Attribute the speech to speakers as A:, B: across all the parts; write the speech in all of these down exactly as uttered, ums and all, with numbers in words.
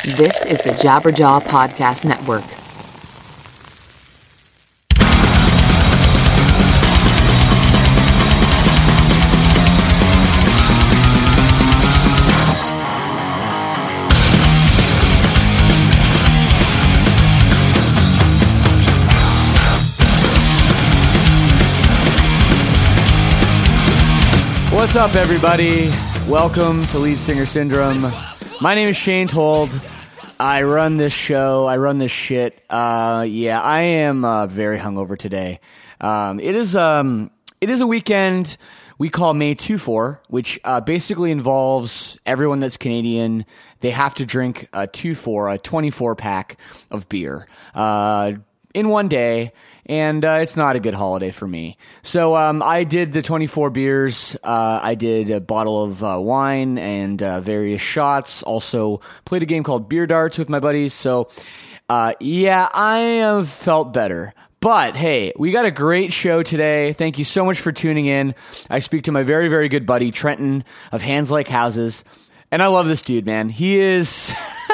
A: This is the Jabberjaw Podcast Network.
B: What's up, everybody? Welcome to Lead Singer Syndrome. My name is Shane Told. I run this show. I run this shit. Uh, yeah, I am uh, very hungover today. Um, it is um, it is a weekend we call May two four, which uh, basically involves everyone that's Canadian. They have to drink a two four, a twenty-four pack of beer uh, in one day. And uh, it's not a good holiday for me. So um, I did the twenty-four beers. Uh, I did a bottle of uh, wine and uh, various shots. Also played a game called Beer Darts with my buddies. So uh, yeah, I have felt better. But hey, we got a great show today. Thank you so much for tuning in. I speak to my very, very good buddy, Trenton of Hands Like Houses. And I love this dude, man. He is...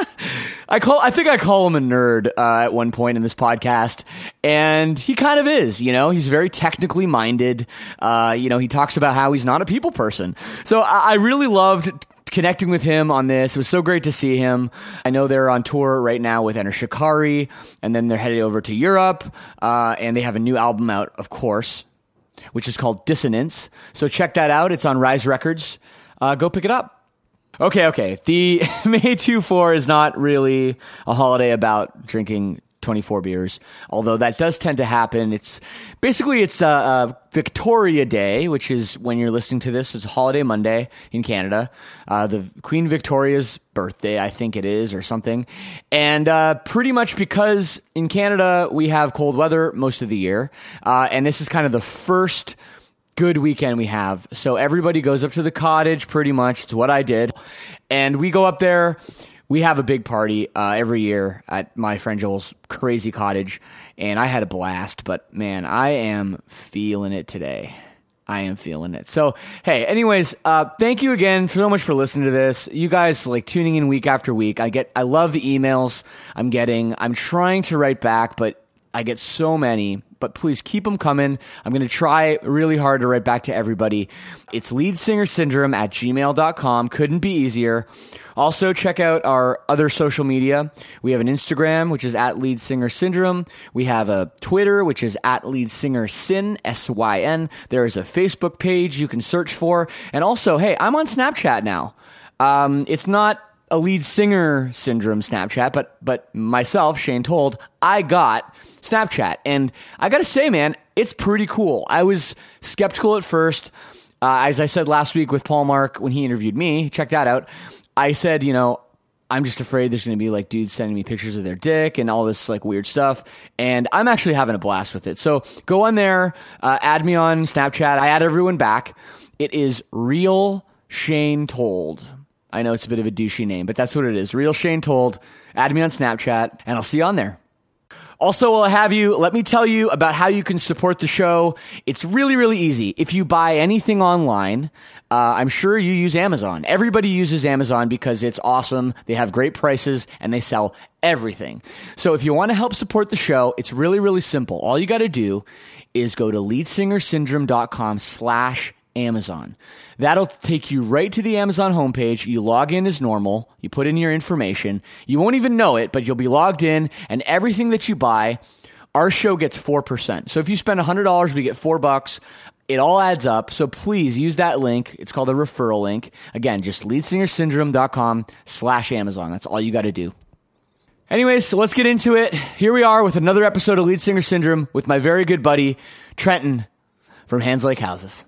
B: I call. I think I call him a nerd uh, at one point in this podcast, and he kind of is. You know, he's very technically minded. Uh, you know, he talks about how he's not a people person. So I, I really loved connecting with him on this. It was so great to see him. I know they're on tour right now with Enter Shikari, and then they're headed over to Europe, uh, and they have a new album out, of course, which is called Dissonance. So check that out. It's on Rise Records. Uh, go pick it up. Okay, okay. The May two four is not really a holiday about drinking twenty-four beers, although that does tend to happen. It's basically it's a, a Victoria Day, which is when you're listening to this. It's a holiday Monday in Canada. Uh, the Queen Victoria's birthday, I think it is, or something. And uh, pretty much because in Canada we have cold weather most of the year, uh, and this is kind of the first good weekend we have. So everybody goes up to the cottage pretty much. It's what I did. And we go up there. We have a big party uh, every year at my friend Joel's crazy cottage. And I had a blast. But man, I am feeling it today. I am feeling it. So, hey, anyways, uh, thank you again so much for listening to this. You guys like tuning in week after week. I get, I love the emails I'm getting. I'm trying to write back, but I get so many. But please keep them coming. I'm going to try really hard to write back to everybody. It's leadsingersyndrome at gmail dot com. Couldn't be easier. Also, check out our other social media. We have an Instagram, which is at leadsingersyndrome. We have a Twitter, which is at leadsingersyn, S Y N. There is a Facebook page you can search for. And also, hey, I'm on Snapchat now. Um, it's not a Lead Singer Syndrome Snapchat, but but myself, Shane Told, I got Snapchat. And I got to say, man, it's pretty cool. I was skeptical at first. Uh, as I said last week with Paul Mark when he interviewed me, check that out. I said, you know, I'm just afraid there's going to be like dudes sending me pictures of their dick and all this like weird stuff. And I'm actually having a blast with it. So go on there, uh, add me on Snapchat. I add everyone back. It is Real Shane Told. I know it's a bit of a douchey name, but that's what it is. Real Shane Told. Add me on Snapchat, and I'll see you on there. Also, while I have you, let me tell you about how you can support the show. It's really, really easy. If you buy anything online, uh, I'm sure you use Amazon. Everybody uses Amazon because it's awesome. They have great prices, and they sell everything. So if you want to help support the show, it's really, really simple. All you got to do is go to leadsingersyndrome.com slash Amazon. That'll take you right to the Amazon homepage. You log in as normal. You put in your information. You won't even know it, but you'll be logged in, and everything that you buy, our show gets four percent. So if you spend one hundred dollars, we get four bucks. It all adds up. So please use that link. It's called a referral link. Again, just leadsingersyndrome.com slash Amazon. That's all you got to do. Anyways, so let's get into it. Here we are with another episode of Lead Singer Syndrome with my very good buddy, Trenton from Hands Like Houses.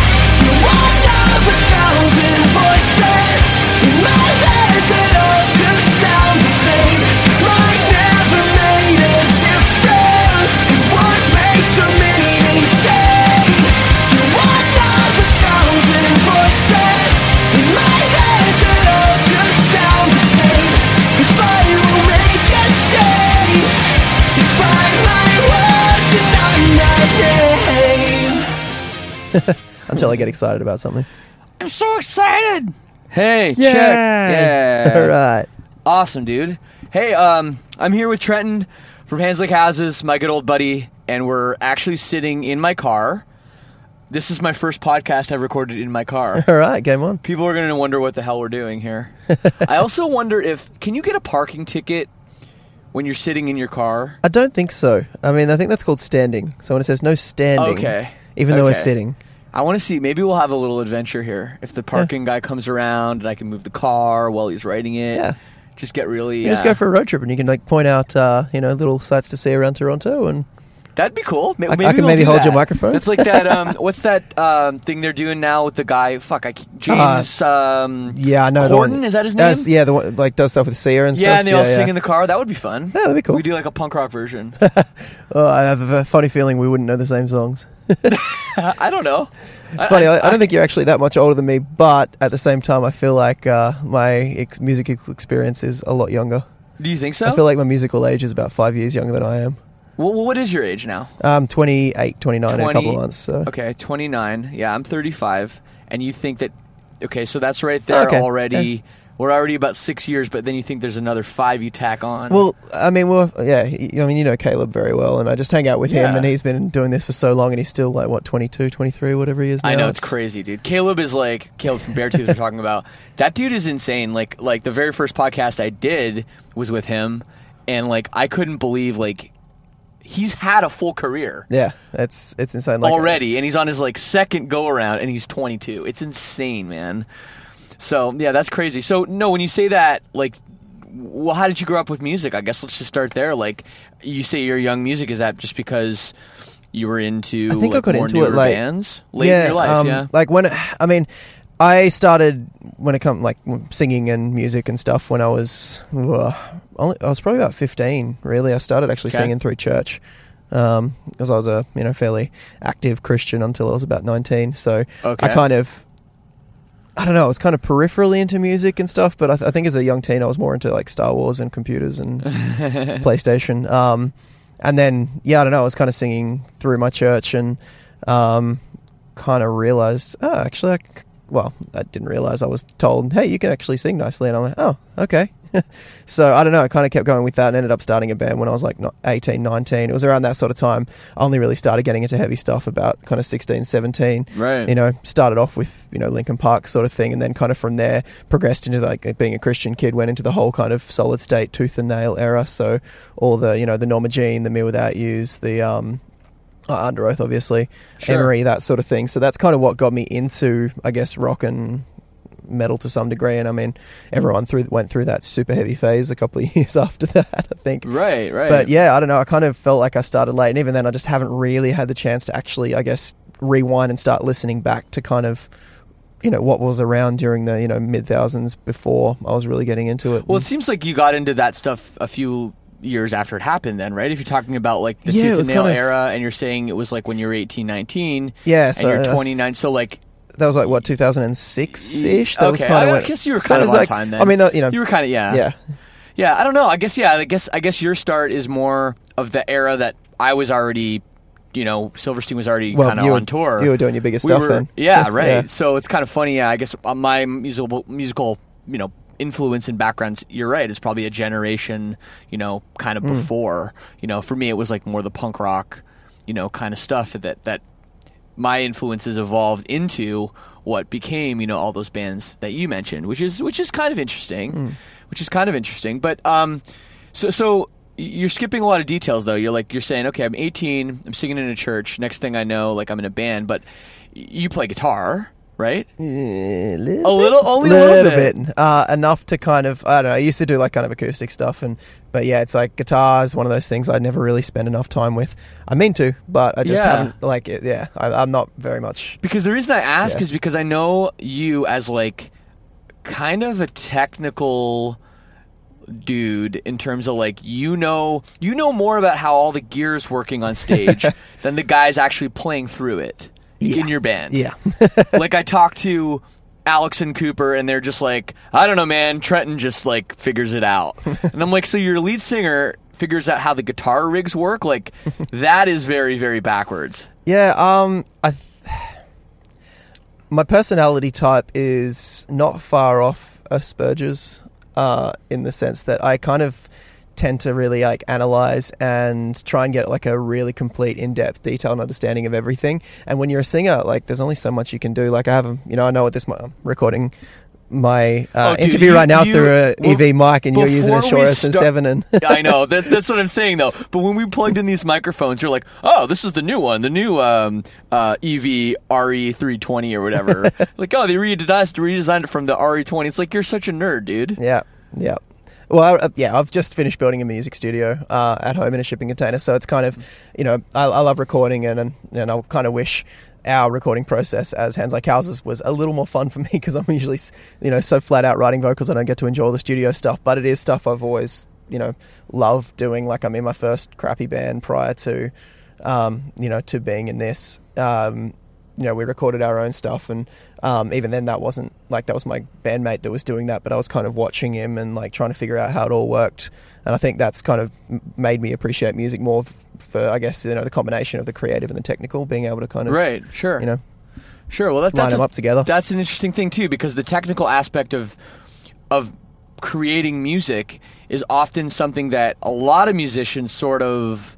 C: Thousand voices in my head that all just sound the same. Mine never made a difference. It would make the meaning change. You're one of a thousand voices in my head that all just sound the same. If I will make a change, it's by my words and not my name.
D: Until I get excited about something.
E: I'm so excited.
B: Hey,
E: Yeah.
B: check. Yeah.
D: All right.
B: Awesome, dude. Hey, um, I'm here with Trenton from Hands Like Houses, my good old buddy, and we're actually sitting in my car. This is my first podcast I've recorded in my car.
D: All right, game on.
B: People are going to wonder what the hell we're doing here. I also wonder if, can you get a parking ticket when you're sitting in your car?
D: I don't think so. I mean, I think that's called standing. So when it says no standing,
B: Okay.
D: even though we're
B: Okay.
D: sitting.
B: I want to see, maybe we'll have a little adventure here. If the parking guy comes around and I can move the car while he's writing it.
D: Yeah.
B: Just get really...
D: You just
B: uh,
D: go for a road trip and you can like point out, uh, you know, little sights to see around Toronto. And
B: That'd be cool. Ma-
D: I- I
B: Maybe
D: can
B: we'll
D: maybe
B: do
D: hold
B: that.
D: your microphone.
B: It's like that, um, what's that um, thing they're doing now with the guy, fuck, I, keep- James... um,
D: yeah, I know.
B: Corden,
D: the one,
B: is that his
D: Does-
B: name?
D: yeah, the one like does stuff with Sia and
B: Yeah,
D: stuff.
B: and they all
D: yeah.
B: sing in the car. That would be fun.
D: Yeah, that'd be cool.
B: We do like a punk rock version.
D: Oh, I have a funny feeling we wouldn't know the same songs.
B: I don't know.
D: It's funny. I, I don't think you're actually that much older than me, but at the same time, I feel like uh, my ex- music ex- experience is a lot younger.
B: Do you think so?
D: I feel like my musical age is about five years younger than I am.
B: Well, what is your age now?
D: I'm twenty-eight, twenty-nine in a couple
B: twenty
D: of months. So.
B: Okay, twenty-nine. Yeah, I'm thirty-five. And you think that... Okay, so that's right there
D: Okay.
B: already...
D: Yeah.
B: We're already about six years, but then you think there's another five you tack on.
D: Well, I mean, well, yeah. y- I mean, you know Caleb very well, and I just hang out with
B: Yeah.
D: him, and he's been doing this for so long, and he's still like what twenty-two, twenty-three, whatever he is now.
B: I know, it's crazy, dude. Caleb is like... Caleb from Beartooth we're talking about. That dude is insane. Like, like the very first podcast I did was with him, and like I couldn't believe like he's had a full career.
D: Yeah, it's it's insane. Like,
B: already, and he's on his like second go around, and he's twenty-two. It's insane, man. So yeah, that's crazy. So no, when you say that, like, well, how did you grow up with music? I guess let's just start there. Like, you say you're young music. Is that just because you were into
D: I think
B: like,
D: I got
B: more
D: into
B: newer
D: it like
B: bands late
D: yeah,
B: in your life?
D: um,
B: yeah,
D: like when it, I mean, I started when it come like singing and music and stuff when I was uh, only, I was probably about fifteen. Really, I started actually
B: Okay.
D: singing through church. Um, because I was a you know fairly active Christian until I was about nineteen. So
B: Okay.
D: I kind of, I don't know, I was kind of peripherally into music and stuff. But I, th- I think as a young teen, I was more into like Star Wars and computers and PlayStation. Um, and then yeah, I don't know, I was kind of singing through my church and um, kind of realized, oh, actually, I c- well, I didn't realize I was told, hey, you can actually sing nicely, and I'm like, oh, okay. So I don't know, I kind of kept going with that and ended up starting a band when I was like not eighteen, nineteen. It was around that sort of time. I only really started getting into heavy stuff about kind of sixteen, seventeen.
B: Right.
D: You know, started off with, you know, Linkin Park sort of thing, and then kind of from there progressed into like being a Christian kid, went into the whole kind of Solid State, Tooth and Nail era. So all the, you know, the Norma Jean, the Me Without Yous, the um, uh, Under Oath, obviously,
B: Sure.
D: Emery, that sort of thing. So that's kind of what got me into, I guess, rock and metal to some degree. And I mean, everyone through went through that super heavy phase a couple of years after that, I think.
B: right, right.
D: But yeah, I don't know. I kind of felt like I started late, and even then, I just haven't really had the chance to actually, I guess, rewind and start listening back to kind of, you know, what was around during the you know mid thousands before I was really getting into it.
B: Well, it seems like you got into that stuff a few years after it happened then, right? If you're talking about like the
D: Yeah, it
B: Tooth
D: was
B: and Nail
D: kind of-
B: era, and you're saying it was like when you were eighteen, nineteen,
D: Yeah, so
B: and you're
D: that's-
B: twenty-nine, so like...
D: that was like what two thousand six ish. That was
B: okay,
D: kind of
B: I,
D: when
B: I guess you were
D: so
B: kind
D: it
B: of
D: was
B: on
D: like,
B: time then.
D: I mean, uh, you know,
B: you were kind of, yeah.
D: yeah.
B: Yeah, I don't know. I guess, yeah, I guess I guess your start is more of the era that I was already... You know, Silverstein was already
D: Well,
B: kind of
D: you were-
B: on tour.
D: you were doing your biggest
B: We
D: stuff
B: were-
D: then.
B: Yeah, right.
D: Yeah.
B: So it's kind of funny. Yeah, I guess my musical musical, you know, influence and backgrounds. You're right. It's probably a generation, you know, kind
D: Hmm.
B: of before. You know, for me, it was like more the punk rock, you know, kind of stuff that that my influences evolved into what became, you know, all those bands that you mentioned, which is which is kind of interesting,
D: Hmm.
B: which is kind of interesting. But um, so so. You're skipping a lot of details, though. You're like, you're saying, okay, I'm eighteen, I'm singing in a church. Next thing I know, like, I'm in a band, but y- you play guitar, right?
D: A little,
B: A little- only a
D: little
B: little
D: bit, uh, enough to kind of I don't know. I used to do like kind of acoustic stuff, and but yeah, it's like guitar is one of those things I never really spend enough time with. I mean to, but I just
B: Yeah.
D: haven't like it, yeah. I, I'm not very much.
B: Because the reason I ask
D: Yeah.
B: is because I know you as, like, kind of a technical dude in terms of, like, you know you know more about how all the gear's working on stage than the guys actually playing through it
D: Yeah.
B: in your band.
D: Yeah,
B: Like, I talked to Alex and Cooper, and they're just like, I don't know, man, Trenton just, like, figures it out. And I'm like, so your lead singer figures out how the guitar rigs work? Like, that is very, very backwards.
D: yeah. Um, I. Th- my personality type is not far off Asperger's. uh, in the sense that I kind of tend to really like analyze and try and get like a really complete, in-depth, detailed understanding of everything. And when you're a singer, like there's only so much you can do. Like I have, a, you know, I know what this I'm recording my uh,
B: Oh, dude,
D: interview
B: you-
D: right now
B: you-
D: through a
B: well,
D: E V mic, and you're using a
B: before
D: Shure
B: we
D: S M
B: start-
D: seven. And
B: I know that, that's what I'm saying though. But when we plugged in these microphones, you're like, "Oh, this is the new one, the new um, uh, E V R E three twenty or whatever." Like, "Oh, they redesigned redesigned it from the R E twenty." It's like you're such a nerd, dude.
D: yeah, yeah. Well, I, yeah, I've just finished building a music studio uh, at home in a shipping container, so it's kind of, you know, I, I love recording, and and, and I kind of wish our recording process as Hands Like Houses was a little more fun for me, because I'm usually, you know, so flat out writing vocals I don't get to enjoy the studio stuff. But it is stuff I've always, you know, loved doing. Like I'm in my first crappy band prior to, um, you know, to being in this. Um, you know, we recorded our own stuff, and um, even then that wasn't like, that was my bandmate that was doing that, but I was kind of watching him and like trying to figure out how it all worked. And I think that's kind of m- made me appreciate music more f- for, I guess, you know, the combination of the creative and the technical, being able to kind of,
B: Right, sure.
D: you know,
B: Sure. Well, that,
D: line
B: that's
D: them
B: a-
D: up together.
B: That's an interesting thing too, because the technical aspect of of creating music is often something that a lot of musicians sort of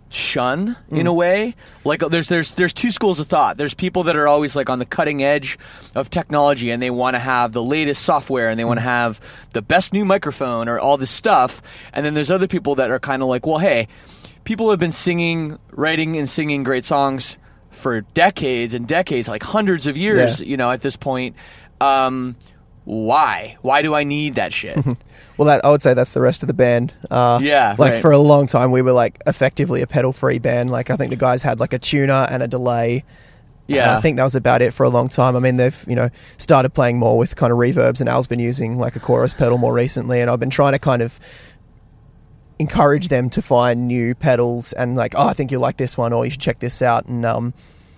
B: shun in a way. Like there's there's there's two schools of thought. There's people that are always like on the cutting edge of technology, and they want to have the latest software, and they want to have the best new microphone or all this stuff. And then there's other people that are kind of like, well, hey, people have been singing, writing and singing great songs for decades and decades, like hundreds of years,
D: Yeah.
B: you know, at this point. Um, why? Why do I need that shit?
D: Well, that I would say that's the rest of the band. Uh,
B: Yeah,
D: like
B: right.
D: for a long time, we were like effectively a pedal-free band. Like I think the guys had like a tuner and a delay.
B: Yeah.
D: And I think that was about it for a long time. I mean, they've, you know, started playing more with kind of reverbs, and Al's been using like a chorus pedal more recently, and I've been trying to kind of encourage them to find new pedals and like, oh, I think you'll like this one, or you should check this out, and um,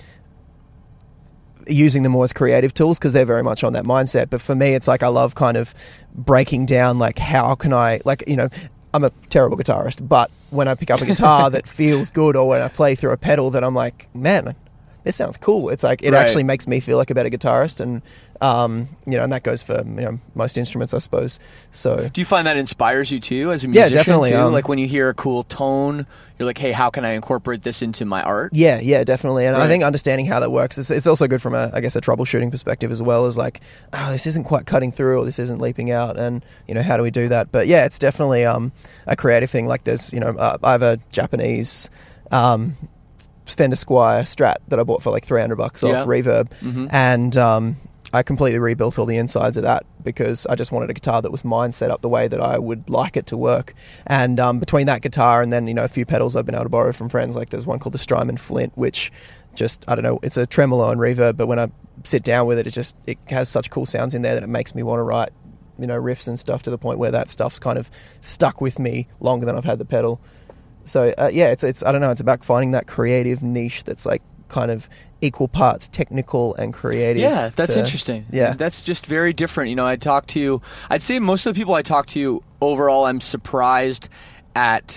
D: using them more as creative tools, because they're very much on that mindset. But for me, it's like I love kind of breaking down like, how can I, like, you know, I'm a terrible guitarist, but when I pick up a guitar that feels good, or when I play through a pedal that I'm like, man, this sounds cool. It's like, it
B: Right.
D: actually makes me feel like a better guitarist. And, um, you know, and that goes for, you know, most instruments, I suppose. So
B: Do you find that inspires you too as a
D: Yeah,
B: musician?
D: definitely,
B: Too?
D: um,
B: like when you hear a cool tone, you're like, hey, how can I incorporate this into my art?
D: yeah, yeah, definitely. And I
B: Right.
D: think understanding how that works, it's, it's also good from a, I guess, a troubleshooting perspective as well, as like, oh, this isn't quite cutting through, or this isn't leaping out, and, you know, how do we do that? But yeah, it's definitely um, a creative thing. Like there's, you know, uh, I have a Japanese um, Fender Squier Strat that I bought for like three hundred bucks off
B: Yeah.
D: Reverb,
B: Mhm.
D: and um, I completely rebuilt all the insides of that, because I just wanted a guitar that was mine, set up the way that I would like it to work. And um, between that guitar and then, you know, a few pedals I've been able to borrow from friends, like there's one called the Strymon Flint, which just, I don't know, it's a tremolo and reverb, but when I sit down with it, it just, it has such cool sounds in there that it makes me want to write, you know, riffs and stuff, to the point where that stuff's kind of stuck with me longer than I've had the pedal. So uh, yeah, it's it's I don't know, it's about finding that creative niche that's like kind of equal parts technical and creative.
B: Yeah, that's
D: to-
B: interesting.
D: Yeah.
B: That's just very different. You know, I talk to, I'd say most of the people I talk to overall, I'm surprised at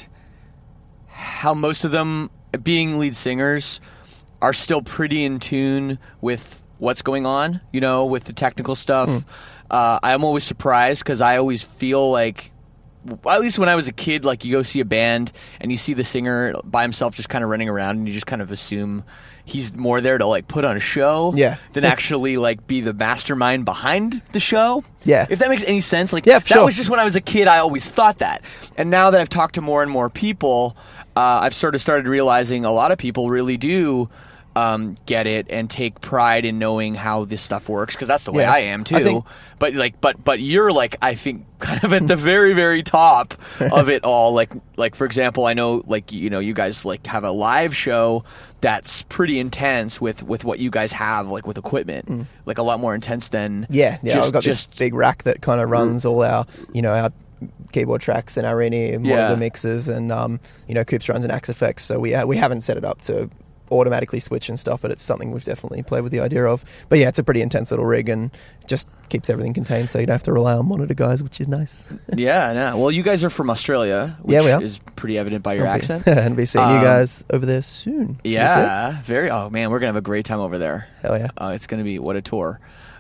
B: how most of them, being lead singers, are still pretty in tune with what's going on, you know, with the technical stuff.
D: Mm.
B: Uh, I'm always surprised, because I always feel like, at least when I was a kid, like you go see a band and you see the singer by himself just kind of running around, and you just kind of assume he's more there to like put on a show
D: Yeah.
B: than actually like be the mastermind behind the show.
D: Yeah.
B: If that makes any sense. Like
D: Yeah,
B: that
D: sure.
B: was just when I was a kid, I always thought that. And now that I've talked to more and more people, uh, I've sort of started realizing a lot of people really do um, get it and take pride in knowing how this stuff works, because that's the way
D: Yeah.
B: I am too.
D: I think-
B: but like, but but you're like, I think kind of at the very very top of it all. Like like for example, I know like you know you guys like have a live show that's pretty intense with with what you guys have like with equipment, like a lot more intense than
D: Yeah, yeah.
B: just,
D: I've got
B: just
D: this big rack that kind of runs all our, you know, our keyboard tracks and our in-ear monitor
B: Yeah.
D: mixes, and um, you know, Coops runs an Axe Effects. So we uh, we haven't set it up to automatically switch and stuff, but it's something we've definitely played with the idea of. But yeah, it's a pretty intense little rig, and just keeps everything contained, so you don't have to rely on monitor guys, which is nice.
B: yeah, no. Well, you guys are from Australia, which
D: Yeah, we are.
B: is pretty evident by your
D: I'll be-
B: accent.
D: and be seeing you
B: Um,
D: guys over there soon. Should we say?
B: Yeah, very. Oh man, we're gonna have a great time over there.
D: Hell yeah.
B: Uh, it's gonna be what a tour.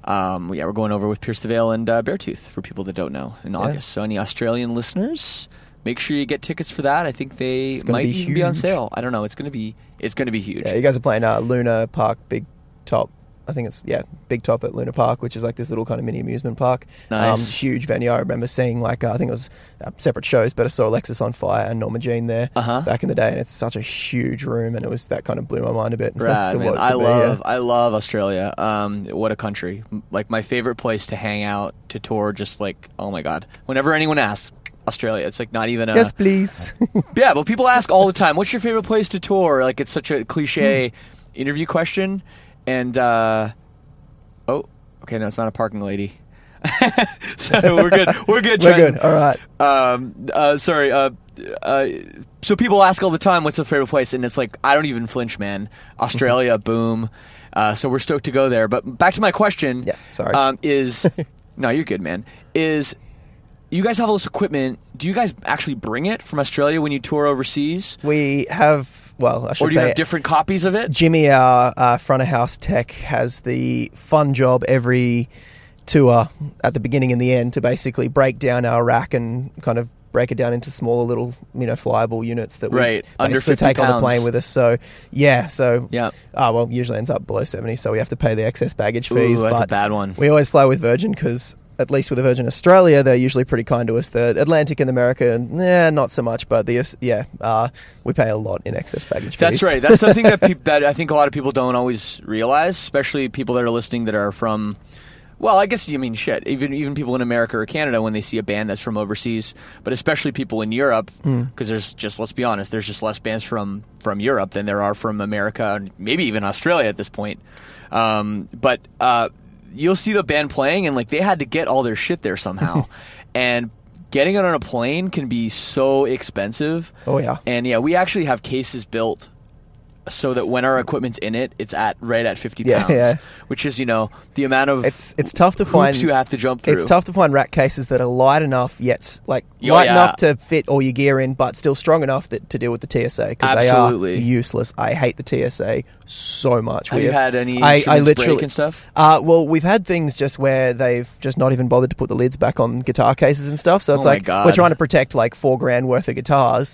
B: Um, yeah, we're going over with Pierce the Veil and uh, Beartooth for people that don't know in August. So any Australian listeners, make sure you get tickets for that. I think they might
D: be
B: even be on
D: huge.
B: sale. I don't know. It's gonna be it's gonna be huge.
D: Yeah, you guys are playing uh, Luna Park Big Top. I think it's, yeah, Big Top at Luna Park, which is like this little kind of mini amusement park.
B: Nice.
D: Um, huge venue. I remember seeing like, uh, I think it was uh, separate shows, but I saw Alexis on Fire and Norma Jean there
B: Uh-huh.
D: back in the day, and it's such a huge room, and it was, that kind of blew my mind a bit. as
B: Rad,
D: to
B: man.
D: what it
B: I
D: could be,
B: love
D: yeah.
B: I love Australia. Um, what a country! Like my favorite place to hang out, to tour. Just like, oh my god! Whenever anyone asks Australia, it's like not even a
D: Yes, please.
B: yeah. But people ask all the time, "What's your favorite place to tour?" Like it's such a cliche interview question, and uh, oh, okay, no, it's not a parking lady. So we're good. We're good.
D: We're
B: Trent.
D: good. All right.
B: Um, uh, sorry. Uh, uh, so people ask all the time, "What's the favorite place?" And it's like I don't even flinch, man. Australia, boom. Uh, so we're stoked to go there. But back to my question.
D: Yeah, sorry.
B: Um, is no, you're good, man. Is you guys have all this equipment? Do you guys actually bring it from Australia when you tour overseas,
D: We have, well, I should
B: or do you
D: say,
B: have different copies of it?
D: Jimmy, our uh, front of house tech, has the fun job every tour at the beginning and the end to basically break down our rack and kind of break it down into smaller little, you know, flyable units that we
B: Right, under
D: basically
B: fifty
D: take on the
B: pounds.
D: plane with us. So yeah, so
B: Yeah.
D: uh, well, usually ends up below seventy, so we have to pay the excess baggage
B: Ooh,
D: fees.
B: that's a
D: but
B: bad one.
D: We always fly with Virgin because, at least with the Virgin Australia, they're usually pretty kind to us. The Atlantic and America, yeah, not so much, but the yeah, uh, we pay a lot in excess baggage fees.
B: That's right. That's something that peop that I think a lot of people don't always realize, especially people that are listening that are from. Well, I guess you mean shit. Even even people in America or Canada when they see a band that's from overseas, but especially people in Europe, because there's just let's be honest, there's just less bands from from Europe than there are from America, and maybe even Australia at this point. Um, but uh, you'll see the band playing, and like they had to get all their shit there somehow, and getting it on a plane can be so expensive.
D: Oh, yeah.
B: And yeah, we actually have cases built so that when our equipment's in it, it's at right at fifty
D: Yeah,
B: pounds,
D: yeah.
B: which is, you know, the amount of
D: It's it's tough to
B: hoops
D: find.
B: you have to jump through.
D: It's tough to find rack cases that are light enough, yet like
B: Oh,
D: light
B: yeah.
D: enough to fit all your gear in, but still strong enough that, to deal with the T S A because they are
B: Absolutely.
D: useless. I hate the T S A so much.
B: Have
D: We
B: you had any
D: I, I
B: instruments
D: literally
B: break and stuff?
D: Uh, well, we've had things just where they've just not even bothered to put the lids back on guitar cases and stuff. So it's
B: Oh my
D: like
B: God.
D: we're trying to protect like four grand worth of guitars,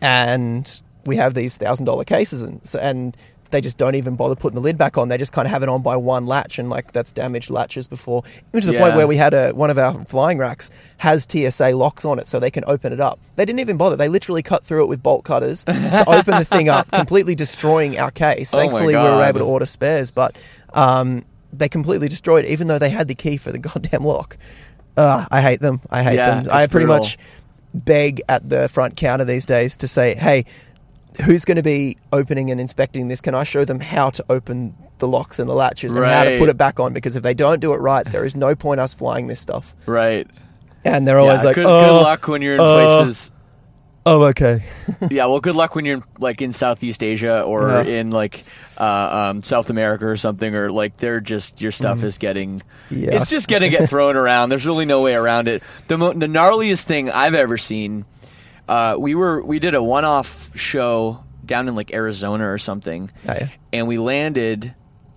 D: and we have these thousand dollar cases, and so- and. They just don't even bother putting the lid back on. They just kind of have it on by one latch, and like that's damaged latches before. Even to the point
B: Yeah.
D: where we had a one of our flying racks has T S A locks on it, so they can open it up. They didn't even bother. They literally cut through it with bolt cutters to open the thing up, completely destroying our case.
B: Oh my
D: Thankfully, we were
B: God.
D: able to order spares, but um, they completely destroyed it, even though they had the key for the goddamn lock. Uh, I hate them. I hate
B: Yeah,
D: them.
B: it's
D: I pretty
B: brutal.
D: much beg at the front counter these days to say, hey, who's going to be opening and inspecting this? Can I show them how to open the locks and the latches and how to
B: Right.
D: put it back on? Because if they don't do it right, there is no point us flying this stuff.
B: Right.
D: And they're always
B: Yeah,
D: like,
B: good,
D: oh,
B: good luck when you're in
D: uh,
B: places.
D: oh, okay.
B: Yeah, well, good luck when you're in, like in Southeast Asia or
D: Yeah.
B: in like uh, um, South America or something, or like they're just your stuff is getting,
D: Yeah.
B: it's just gonna get thrown around. There's really no way around it. The mo- the gnarliest thing I've ever seen. Uh, we were we did a one-off show down in like Arizona or something,
D: Oh, yeah.
B: and we landed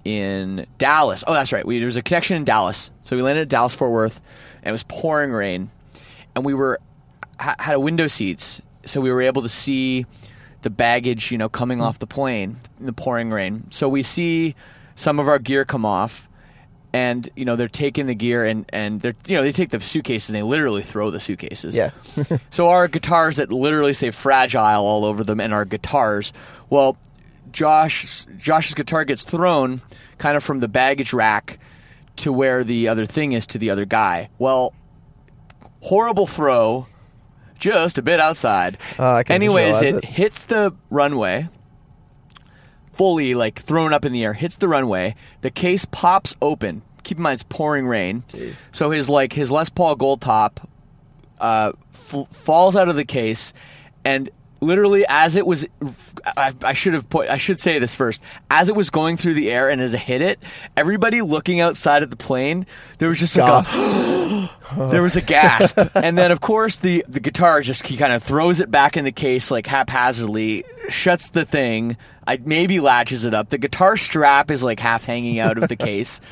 B: in Dallas. Oh, that's right. We, there was a connection in Dallas, so we landed at Dallas Fort Worth, and it was pouring rain, and we were ha- had a window seats, so we were able to see the baggage, you know, coming off the plane in the pouring rain. So we see some of our gear come off. And you know they're taking the gear and and they're you know they take the suitcases and they literally throw the suitcases.
D: Yeah.
B: So our guitars that literally say fragile all over them and our guitars. Well, Josh Josh's guitar gets thrown kind of from the baggage rack to where the other thing is to the other guy. Well, horrible throw, just a bit outside.
D: Oh, I can
B: Anyways,
D: visualize
B: it,
D: it.
B: hits the runway. Fully like thrown up in the air, hits the runway. The case pops open. Keep in mind it's pouring rain.
D: Jeez.
B: So his like his Les Paul Gold Top uh, f- falls out of the case, and literally as it was, I, I should have put I should say this first. As it was going through the air and as it hit it, everybody looking outside at the plane, there was just like
D: Gasp.
B: a there was a gasp, and then of course the the guitar just he kind of throws it back in the case like haphazardly, shuts the thing. I maybe latches it up. The guitar strap is like half hanging out of the case.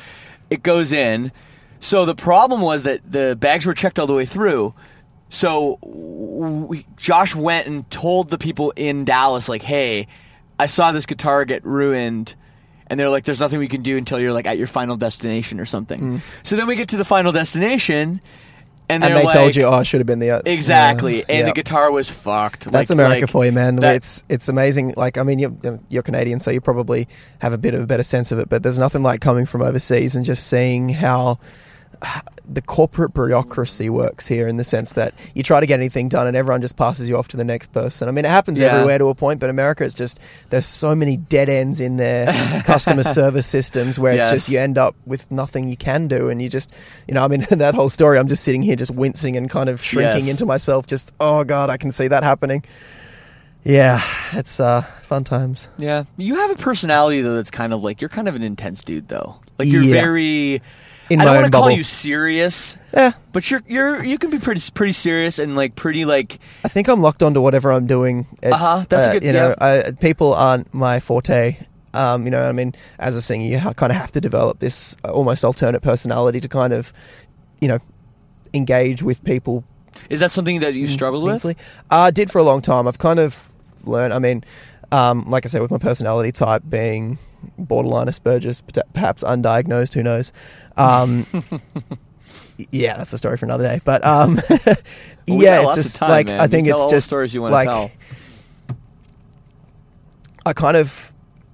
B: it goes in. So the problem was that the bags were checked all the way through. So we, Josh went and told the people in Dallas, like, hey, I saw this guitar get ruined. And they're like, there's nothing we can do until you're like at your final destination or something. Mm. So then we get to the final destination. And,
D: and they
B: like,
D: told you, oh, it should have been the... Uh,
B: exactly.
D: Yeah,
B: and
D: yeah.
B: the guitar was fucked.
D: That's
B: like,
D: America
B: like,
D: for you, man.
B: That,
D: it's it's amazing. Like, I mean, you're, you're Canadian, so you probably have a bit of a better sense of it. But there's nothing like coming from overseas and just seeing how the corporate bureaucracy works here, in the sense that you try to get anything done and everyone just passes you off to the next person. I mean, it happens
B: yeah.
D: everywhere to a point, but America is just, there's so many dead ends in their customer service systems where
B: yes.
D: it's just you end up with nothing you can do, and you just, you know, I mean, that whole story, I'm just sitting here just wincing and kind of shrinking
B: yes.
D: into myself, just, oh God, I can see that happening. Yeah, it's uh, fun times.
B: Yeah. You have a personality, though, that's kind of like, you're kind of an intense dude, though. Like, you're
D: yeah.
B: very...
D: In
B: I don't
D: want
B: to call you serious,
D: yeah,
B: but you're you're you can be pretty pretty serious and like pretty like.
D: I think I'm locked onto whatever I'm doing. It's,
B: uh-huh, that's
D: uh,
B: a good.
D: You know,
B: yeah.
D: I, people aren't my forte. Um, you know, I mean, as a singer, you ha- kind of have to develop this uh, almost alternate personality to kind of, you know, engage with people.
B: Is that something that you struggled
D: meaningfully.
B: with?
D: I uh, did for a long time. I've kind of learned. I mean, um, like I said, with my personality type being borderline Asperger's, perhaps undiagnosed, who knows. Um, yeah, that's a story for another day. But um,
B: well,
D: yeah, it's just
B: time,
D: like
B: man.
D: I think
B: you
D: it's
B: tell
D: just
B: all the stories you want
D: like
B: to tell.
D: I kind of,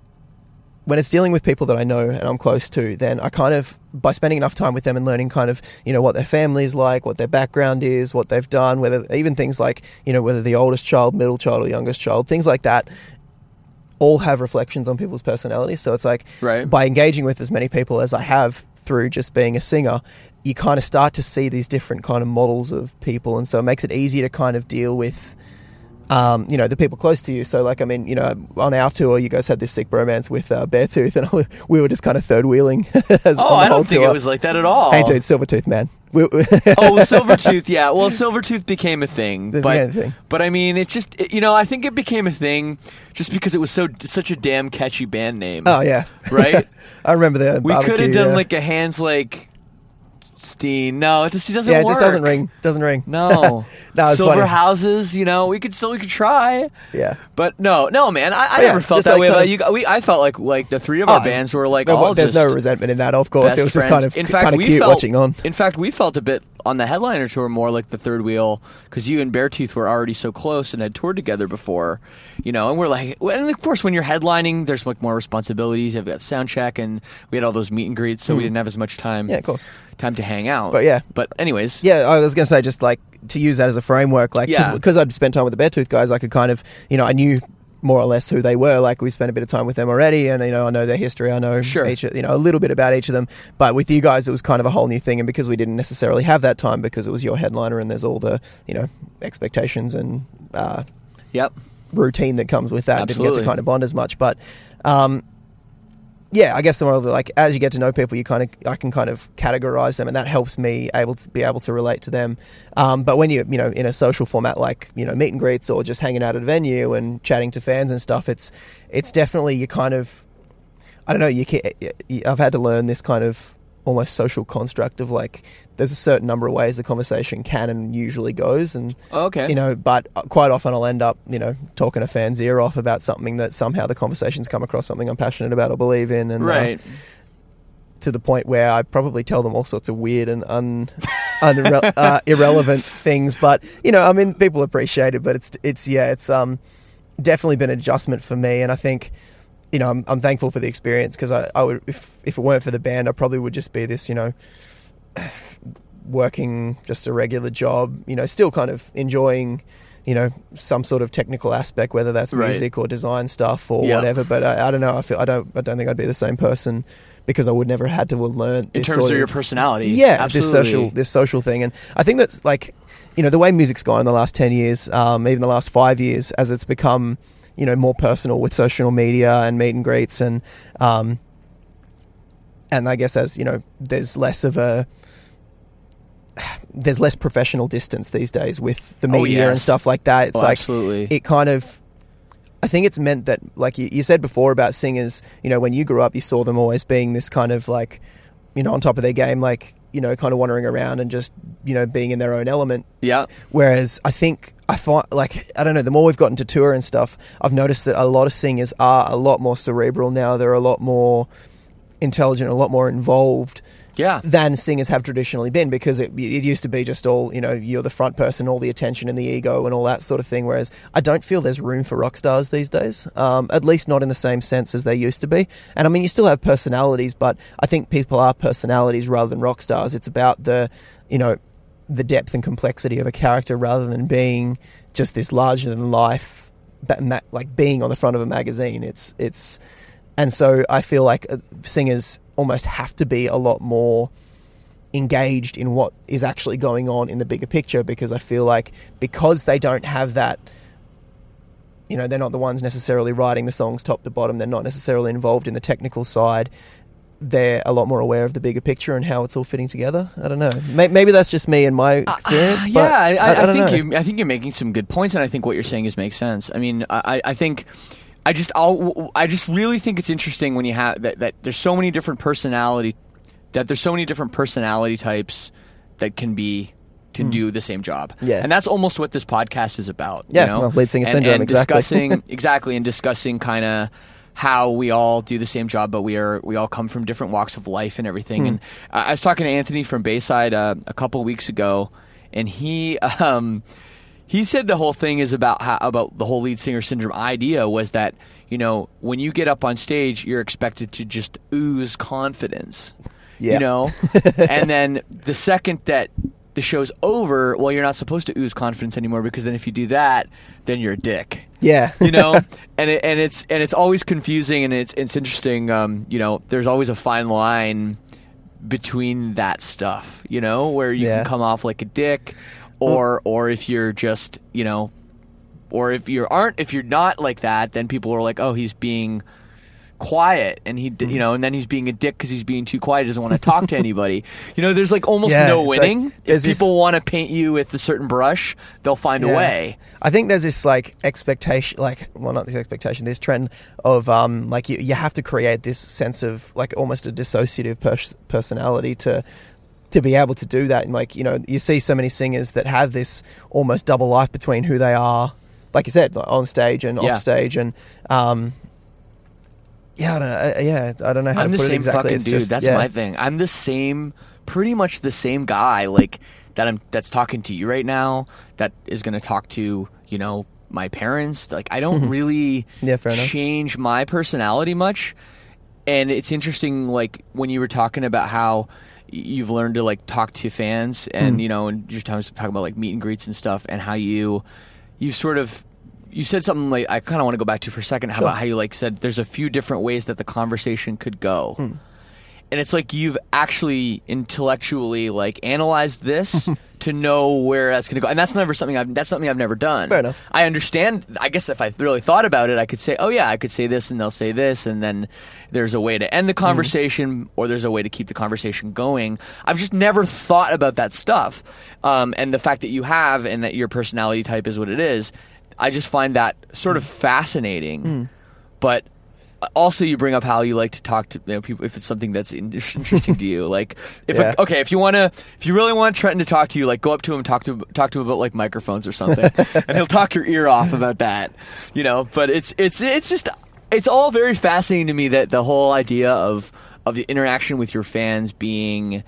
D: when it's dealing with people that I know and I'm close to, then I kind of, by spending enough time with them and learning kind of, you know, what their family's like, what their background is, what they've done, whether even things like, you know, whether the oldest child, middle child, or youngest child, things like that, all have reflections on people's personalities. So it's like,
B: right.
D: by engaging with as many people as I have through just being a singer, you kind of start to see these different kind of models of people. And so it makes it easier to kind of deal with, um, you know, the people close to you. So like, I mean, you know, on our tour, you guys had this sick bromance with uh, Beartooth, and we were just kind of third wheeling.
B: Oh, I don't think tour. It was like that at all.
D: Hey dude, Silvertooth, man. We, we
B: oh, Silvertooth, yeah. Well, Silvertooth became a thing,
D: the,
B: but
D: yeah, thing.
B: but I mean, it just it, you know, I think it became a thing just because it was so such a damn catchy band name.
D: Oh yeah,
B: right.
D: I remember the
B: we
D: barbecue,
B: could have done
D: yeah.
B: like a Hands Like Steen. No, it just it doesn't
D: yeah, it
B: work.
D: just doesn't ring. Doesn't ring.
B: No,
D: no, it's
B: Silver
D: funny.
B: Houses. You know, we could still we could try.
D: Yeah,
B: but no, no, man. I, I
D: yeah,
B: never felt
D: just
B: that
D: like
B: way
D: kind
B: about
D: of-
B: you. We I felt like like the three of our
D: Oh,
B: bands were like
D: no,
B: all
D: there's
B: just
D: no resentment in that. Of course,
B: best
D: it was just
B: friends.
D: kind of
B: in fact,
D: kind of
B: we
D: cute
B: felt,
D: watching on.
B: In fact, we felt a bit on the headliner tour more like the third wheel because you and Beartooth were already so close and had toured together before, you know. And we're like, and of course, when you're headlining, there's like more responsibilities. You've got sound check, and we had all those meet and greets, so
D: Mm.
B: we didn't have as much time.
D: Yeah, of course.
B: Time to hang out.
D: But yeah.
B: But anyways,
D: Yeah, I was going to say, just like to use that as a framework, like
B: Yeah.
D: because I'd spent time with the Beartooth guys, I could kind of, you know, I knew more or less who they were. Like we spent a bit of time with them already, and you know, I know their history. I know
B: Sure.
D: each, you know, a little bit about each of them. But with you guys, it was kind of a whole new thing, and because we didn't necessarily have that time, because it was your headliner, and there's all the, you know, expectations and uh,
B: yep.
D: routine that comes with that. Didn't
B: Absolutely.
D: get to kind of bond as much, but. Um, Yeah, I guess the moral of it, like as you get to know people, you kind of I can kind of categorize them, and that helps me able to be able to relate to them. Um, but when you you know in a social format like you know meet and greets or just hanging out at a venue and chatting to fans and stuff, it's it's definitely you kind of I don't know you can, I've had to learn this kind of almost social construct of like there's a certain number of ways the conversation can and usually goes, and
B: Okay.
D: you know, but quite often I'll end up, you know, talking a fan's ear off about something that somehow the conversation's come across something I'm passionate about or believe in, and
B: Right.
D: uh, to the point where I probably tell them all sorts of weird and un, unre- uh, irrelevant things. But you know, I mean, people appreciate it, but it's it's yeah, it's um definitely been an adjustment for me, and I think. You know, I'm, I'm thankful for the experience because I, I would, if if it weren't for the band, I probably would just be this, you know, working just a regular job. You know, still kind of enjoying, you know, some sort of technical aspect, whether that's
B: Right.
D: music or design stuff or
B: Yeah.
D: whatever. But I, I don't know. I feel I don't I don't think I'd be the same person because I would never had to have learned
B: In
D: this
B: terms
D: sort
B: of your personality.
D: Yeah,
B: Absolutely.
D: this social this social thing, and I think that's like, you know, the way music's gone in the last ten years, um, even the last five years, as it's become. You know, more personal with social media and meet and greets, and um, and I guess as you know, there's less of a there's less professional distance these days with the
B: Oh,
D: media
B: yes.
D: and stuff like that. It's
B: Oh,
D: like
B: absolutely.
D: it kind of. I think it's meant that, like you, you said before about singers, you know, when you grew up, you saw them always being this kind of like you know, on top of their game, like, you know, kind of wandering around and just, you know, being in their own element.
B: Yeah.
D: Whereas I think I find, like, I don't know, the more we've gotten to tour and stuff, I've noticed that a lot of singers are a lot more cerebral now. They're a lot more intelligent, a lot more involved.
B: Yeah.
D: Than singers have traditionally been, because it, it used to be just all, you know, you're the front person, all the attention and the ego and all that sort of thing, whereas I don't feel there's room for rock stars these days, um, at least not in the same sense as they used to be. And I mean, you still have personalities, but I think people are personalities rather than rock stars. It's about the, you know, the depth and complexity of a character rather than being just this larger than life, like being on the front of a magazine. It's, it's, and so I feel like singers almost have to be a lot more engaged in what is actually going on in the bigger picture, because I feel like because they don't have that, you know, they're not the ones necessarily writing the songs top to bottom, they're not necessarily involved in the technical side, they're a lot more aware of the bigger picture and how it's all fitting together. I don't know. Maybe that's just me and my experience.
B: Uh,
D: but
B: yeah, I, I,
D: I, I,
B: I
D: don't
B: think
D: know.
B: you, I think you're making some good points, and I think what you're saying is makes sense. I mean, I, I think I just I'll, I just really think it's interesting when you have that, that there's so many different personality that there's so many different personality types that can be to mm. do the same job.
D: Yeah.
B: And that's almost what this podcast is about.
D: Yeah,
B: you know?
D: well, lead singer
B: and,
D: syndrome,
B: and
D: exactly.
B: discussing exactly and discussing kind of how we all do the same job, but we are we all come from different walks of life and everything. Mm. And I was talking to Anthony from Bayside uh, a couple weeks ago, and he um, he said the whole thing is about how, about the whole lead singer syndrome idea was that, you know, when you get up on stage, you're expected to just ooze confidence,
D: yeah.
B: you know, and then the second that the show's over, well, you're not supposed to ooze confidence anymore, because then if you do that, then you're a dick.
D: Yeah.
B: You know, and it, and it's and it's always confusing, and it's it's interesting. Um, you know, there's always a fine line between that stuff. You know, where you
D: Yeah.
B: can come off like a dick, or or if you're just, you know, or if you aren't if you're not like that, then people are like, oh, he's being quiet, and he you know, and then he's being a dick because he's being too quiet, doesn't want to talk to anybody. You know, there's like almost
D: Yeah,
B: no
D: it's
B: winning.
D: like-
B: If
D: there's this-
B: people want to paint you with a certain brush, they'll find a
D: Yeah.
B: way.
D: I think there's this like expectation, like, well, not this expectation, this trend of um, like you, you have to create this sense of like almost a dissociative pers- personality to to be able to do that. And like, you know, you see so many singers that have this almost double life between who they are, like you said, like on stage and
B: Yeah.
D: off stage, and um, yeah, I don't know, I, yeah, I don't know how
B: I'm
D: to
B: the
D: put
B: same
D: it exactly.
B: fucking
D: It's
B: dude.
D: just-
B: That's
D: yeah.
B: my thing. I'm the same, pretty much the same guy. Like that. I'm that's talking to you right now. That is going to talk to, you know, my parents. Like I don't really
D: Yeah, fair enough.
B: change my personality much. And it's interesting, like when you were talking about how y- you've learned to like talk to fans, and
D: Mm.
B: you know, and you're talking about like meet and greets and stuff, and how you you sort of. You said something like I kind of want to go back to for a second. How
D: Sure.
B: about how you like said there's a few different ways that the conversation could go,
D: Hmm.
B: and it's like you've actually intellectually like analyzed this to know where that's going to go, and that's never something I've that's something I've never done.
D: Fair enough.
B: I understand. I guess if I really thought about it, I could say, oh yeah, I could say this, and they'll say this, and then there's a way to end the conversation, or there's a way to keep the conversation going. I've just never thought about that stuff, um, and the fact that you have, and that your personality type is what it is. I just find that sort of fascinating,
D: Mm.
B: but also you bring up how you like to talk to, you know, people if it's something that's in- interesting to you. Like, if
D: Yeah.
B: a, okay, if you want to, if you really want Trenton to talk to you, like go up to him, talk to talk to him about like microphones or something, and he'll talk your ear off about that, you know. But it's it's it's just it's all very fascinating to me, that the whole idea of of the interaction with your fans being.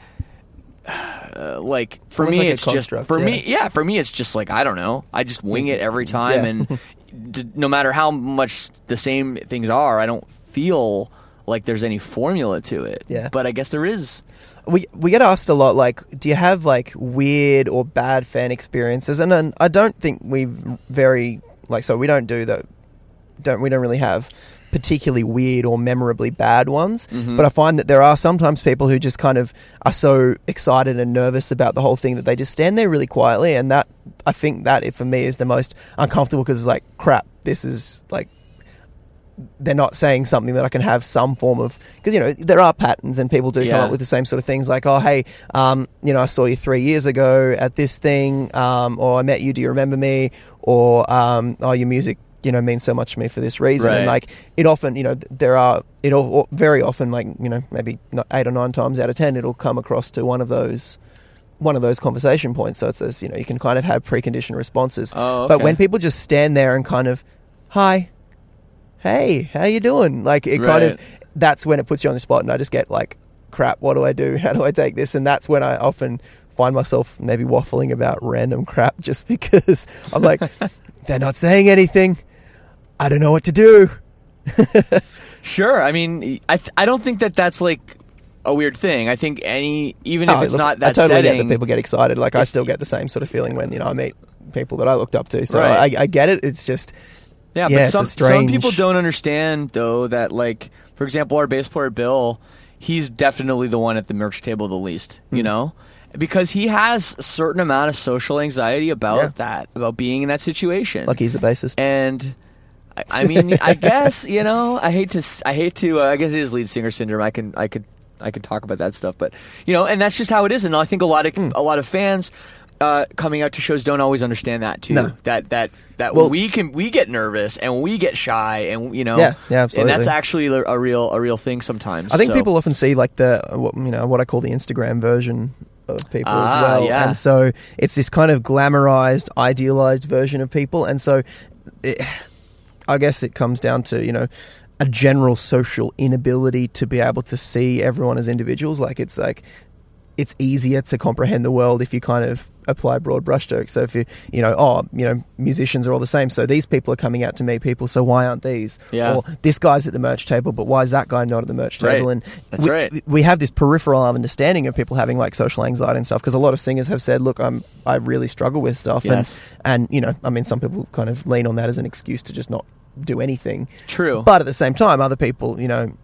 B: Uh, like for
D: Almost
B: me
D: like a
B: it's just
D: construct,
B: for
D: yeah.
B: me yeah for me it's just like I don't know, I just wing it every time,
D: Yeah.
B: and d- no matter how much the same things are, I don't feel like there's any formula to it.
D: Yeah.
B: But I guess there is.
D: We we get asked a lot, like, do you have like weird or bad fan experiences? And, and I don't think we've very like so we don't do that. Don't we don't really have particularly weird or memorably bad ones.
B: Mhm.
D: But I find that there are sometimes people who just kind of are so excited and nervous about the whole thing that they just stand there really quietly, and that I think that it, for me is the most uncomfortable, because it's like, crap, this is like. They're not saying something that I can have some form of, because, you know, there are patterns and people do come
B: Yeah.
D: up with the same sort of things like, oh, hey, um, you know, I saw you three years ago at this thing, um, or I met you, do you remember me? Or, um, oh, your music, you know, means so much to me for this reason.
B: Right.
D: And like, it often, you know, there are, it all, very often, like, you know, maybe not eight or nine times out of ten, it'll come across to one of those, one of those conversation points. So it's, as, you know, you can kind of have preconditioned responses.
B: Oh, okay.
D: But when people just stand there and kind of, hi, hey, how you doing? Like, it kind
B: Right.
D: of, that's when it puts you on the spot, and I just get like, crap, what do I do? How do I take this? And that's when I often find myself maybe waffling about random crap just because I'm like, they're not saying anything. I don't know what to do.
B: Sure. I mean, I th- I don't think that that's like a weird thing. I think any even if
D: Oh,
B: it's
D: look,
B: not that
D: I totally
B: setting,
D: get that people get excited. Like, I still get the same sort of feeling when, you know, I meet people that I looked up to. So
B: Right.
D: I, I get it. It's just,
B: Yeah,
D: Yeah,
B: but
D: it's a
B: some
D: strange-
B: some people don't understand though that, like, for example, our bass player Bill, he's definitely the one at the merch table the least, you
D: Hmm.
B: know, because he has a certain amount of social anxiety about
D: Yeah.
B: that, about being in that situation.
D: like, he's the bassist.
B: And I, I mean, I guess, you know, I hate to, s- I hate to, uh, I guess it is lead singer syndrome. I can, I could, I could talk about that stuff, but you know, and that's just how it is. And I think a lot of,
D: Hmm.
B: a lot of fans uh, coming out to shows don't always understand that too.
D: No.
B: That that that
D: Well-
B: we can, we get nervous and we get shy, and you know,
D: Yeah, yeah, absolutely.
B: And that's actually a, a real, a real thing sometimes.
D: I think
B: So-
D: people often see like the what, you know, what I call the Instagram version of people as
B: Ah,
D: well,
B: yeah.
D: and so it's this kind of glamorized, idealized version of people, and so it, I guess it comes down to, you know, a general social inability to be able to see everyone as individuals. Like, it's like it's easier to comprehend the world if you kind of apply broad brushstrokes. So if you, you know, oh, you know, musicians are all the same. So these people are coming out to meet people. So why aren't these?
B: Yeah.
D: Or this guy's at the merch table, but why is that guy not at the merch table?
B: Right.
D: And
B: That's
D: we,
B: right.
D: we have this peripheral understanding of people having like social anxiety and stuff. Because a lot of singers have said, look, I'm, I really struggle with stuff.
B: Yes.
D: And, and, you know, I mean, some people kind of lean on that as an excuse to just not do anything.
B: True.
D: But at the same time, other people, you know,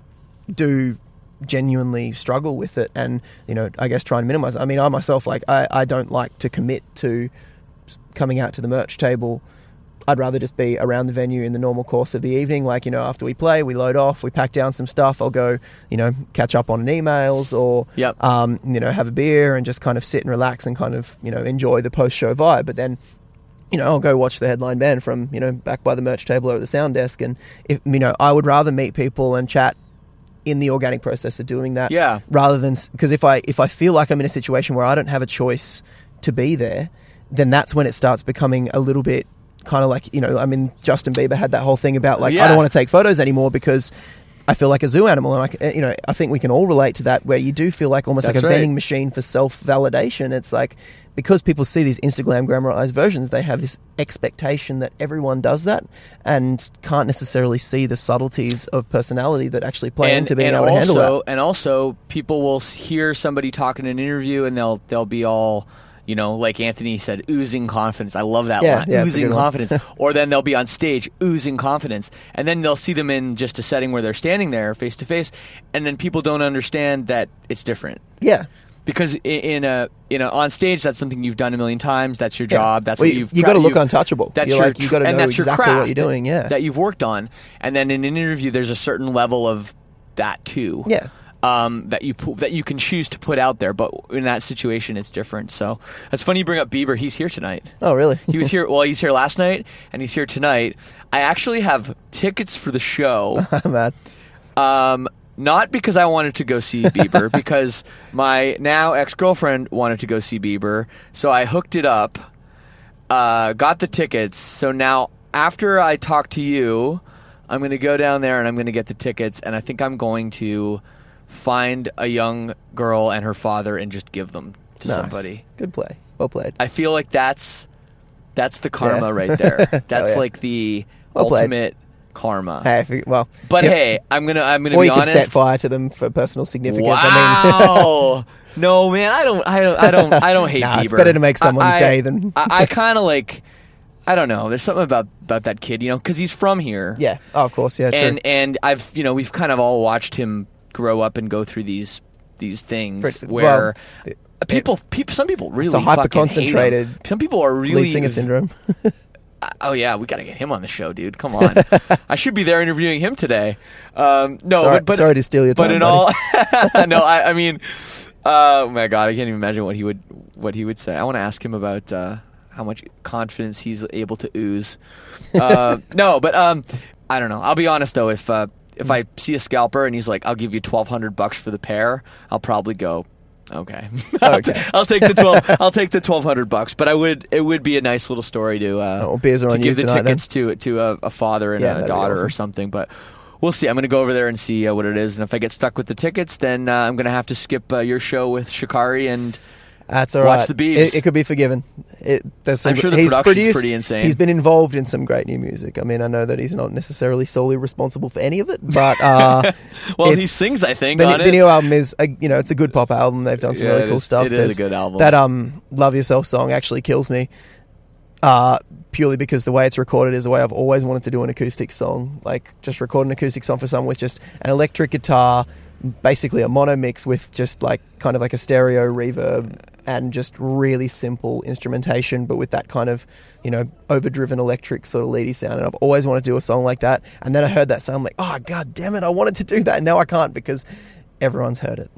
D: do genuinely struggle with it, and, you know, I guess try and minimize it. I mean, I myself, like, I, I don't like to commit to coming out to the merch table. I'd rather just be around the venue in the normal course of the evening. Like, you know, after we play, we load off, we pack down some stuff. I'll go, you know, catch up on emails, or,
B: Yep.
D: um, you know, have a beer and just kind of sit and relax and kind of, you know, enjoy the post-show vibe. But then, you know, I'll go watch the headline band from, you know, back by the merch table or at the sound desk. And, if you know, I would rather meet people and chat in the organic process of doing that,
B: Yeah.
D: rather than, because if I if I feel like I'm in a situation where I don't have a choice to be there, then that's when it starts becoming a little bit kind of like, you know, I mean, Justin Bieber had that whole thing about like,
B: Yeah.
D: I don't want to take photos anymore because I feel like a zoo animal. And I, c- you know, I think we can all relate to that, where you do feel like almost
B: That's
D: like a
B: right.
D: vending machine for self-validation. It's like, because people see these Instagram glamorized versions, they have this expectation that everyone does that and can't necessarily see the subtleties of personality that actually play into being
B: and
D: able to
B: also,
D: handle that.
B: And also, people will s- hear somebody talk in an interview, and they'll they'll be all, you know, like Anthony said, oozing confidence. I love that
D: Yeah,
B: line,
D: yeah, it's a
B: oozing
D: good one.
B: confidence. Or then they'll be on stage, oozing confidence, and then they'll see them in just a setting where they're standing there face to face, and then people don't understand that it's different.
D: Yeah.
B: Because i- in a in a on stage, that's something you've done a million times. That's your
D: Yeah.
B: job. That's
D: Well,
B: what
D: you-
B: you've.
D: you
B: tra-
D: gotta look
B: you've-
D: untouchable.
B: That's
D: You're
B: your
D: like, you
B: tr-
D: gotta
B: and
D: know
B: that's your
D: exactly what
B: craft
D: you're doing, yeah.
B: that you've worked on. And then in an interview, there's a certain level of that too.
D: Yeah.
B: Um, that you pu- that you can choose to put out there, but in that situation, it's different. So it's funny you bring up Bieber. He's here tonight.
D: Oh, really?
B: He was here. Well, he's here last night, and he's here tonight. I actually have tickets for the show.
D: I'm mad.
B: Um, not because I wanted to go see Bieber, because my now ex-girlfriend wanted to go see Bieber, so I hooked it up, uh, got the tickets. So now, after I talk to you, I'm going to go down there and I'm going to get the tickets, and I think I'm going to find a young girl and her father and just give them to
D: Nice.
B: somebody.
D: Good play. Well played.
B: I feel like that's that's the karma
D: Yeah.
B: right there. That's
D: yeah.
B: like the
D: Well played.
B: ultimate karma.
D: Hey, if you, well,
B: But
D: yeah.
B: hey, I'm gonna I'm gonna
D: or
B: be
D: you could
B: honest.
D: set fire to them for personal significance. I mean,
B: Wow. No, man, I don't, I don't, I don't, I don't hate
D: Nah,
B: Bieber.
D: it's better to make someone's
B: I-
D: day than-
B: I, I kind of like. I don't know. There's something about about that kid, you know, because he's from here.
D: yeah. Oh, of course. Yeah. True.
B: And and I've you know we've kind of all watched him grow up and go through these these things
D: For-
B: where.
D: well, it-
B: People, people, some people really
D: a
B: fucking hate him.
D: hyper-concentrated
B: Some people are really
D: Lead singer syndrome.
B: Oh yeah, we got to get him on the show, dude. Come on, I should be there interviewing him today. Um, no,
D: Sorry-
B: but, but
D: sorry to steal your
B: But
D: time,
B: in all, no, I, I mean, uh, oh my god, I can't even imagine what he would what he would say. I want to ask him about uh, how much confidence he's able to ooze. Uh, no, but um, I don't know. I'll be honest though. If uh, if I see a scalper and he's like, "I'll give you twelve hundred bucks for the pair," I'll probably go, "Okay, I'll,
D: Okay.
B: t- I'll take the twelve. I'll take the twelve hundred bucks." But I would. It would be a nice little story to uh,
D: Oh, beers are
B: to
D: on
B: give
D: you
B: the
D: tonight,
B: tickets to to a, a father and
D: Yeah,
B: a
D: that'd be
B: daughter or
D: awesome.
B: something. But we'll see. I'm going to go over there and see uh, what it is. And if I get stuck with the tickets, then uh, I'm going to have to skip uh, your show with Shikari and.
D: That's all
B: Watch
D: right.
B: the Beebs.
D: It, it could be forgiven. It, there's some,
B: I'm sure the
D: he's
B: production's
D: produced,
B: pretty insane.
D: He's been involved in some great new music. I mean, I know that he's not necessarily solely responsible for any of it, but uh,
B: Well, he
D: it's-
B: sings, I think,
D: the,
B: on
D: the
B: it.
D: new album is, a, you know, it's a good pop album. They've done some
B: Yeah,
D: really
B: it
D: cool
B: is-
D: stuff.
B: it is a
D: There's-
B: good album.
D: That um, "Love Yourself" song actually kills me. Uh, purely because the way it's recorded is the way I've always wanted to do an acoustic song. Like, just record an acoustic song for someone with just an electric guitar, basically a mono mix with just like kind of like a stereo reverb and just really simple instrumentation, but with that kind of, you know, overdriven electric sort of leady sound. And I've always wanted to do a song like that. And then I heard that sound, I'm like, oh, God damn it, I wanted to do that. And now I can't because everyone's heard it.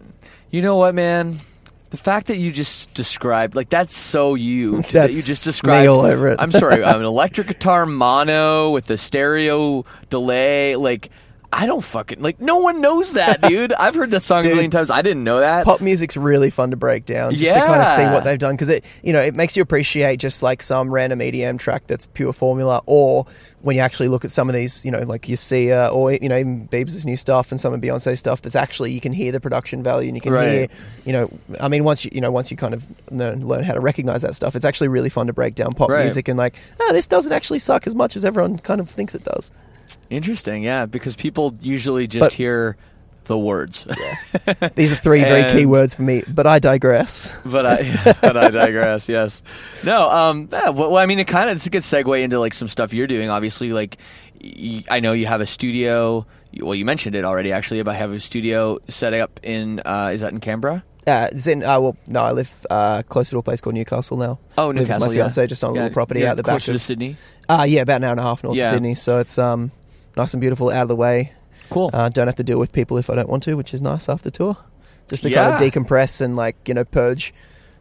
B: You know what, man? The fact that you just described, like, that's so you. that
D: That's
B: you just
D: me
B: described.
D: all over it.
B: I'm sorry, um, an electric guitar mono with the stereo delay. Like, I don't fucking, like, no one knows that, dude. I've heard that song
D: Dude,
B: a million times. I didn't know that.
D: Pop music's really fun to break down, just to kind of see
B: Yeah.
D: what they've done, because it, you know, it makes you appreciate just like some random E D M track that's pure formula, or when you actually look at some of these, you know, like you see, uh, or you know, even Biebs' new stuff and some of Beyonce's stuff, that's actually you can hear the production value and you can
B: Right.
D: hear, you know, I mean, once you, you know, once you kind of learn, learn how to recognize that stuff, it's actually really fun to break down pop
B: Right.
D: music and like, ah, this doesn't actually suck as much as everyone kind of thinks it does.
B: Interesting, yeah, because people usually just
D: But-
B: hear the words.
D: These are three very key
B: And-
D: words for me, but I digress.
B: But I, but I digress. Yes. No. Um. Yeah, well, I mean, it kind of it's a good segue into like some stuff you're doing. Obviously, like y- I know you have a studio. Well, you mentioned it already, actually, about having a studio set up in. Uh, is that in Canberra?
D: Uh, it's in, uh, well, no, I live uh, closer to a place called Newcastle now.
B: Oh,
D: Live with
B: Newcastle.
D: my
B: yeah.
D: fiance just on a
B: Yeah,
D: little property
B: yeah,
D: out the back
B: closer to
D: of
B: Sydney.
D: Uh, yeah, about an hour and a half north
B: Yeah.
D: of Sydney. So it's um, nice and beautiful, out of the way.
B: Cool.
D: Uh, don't have to deal with people if I don't want to, which is nice after tour. Just to kind of
B: Yeah.
D: decompress and like, you know, purge,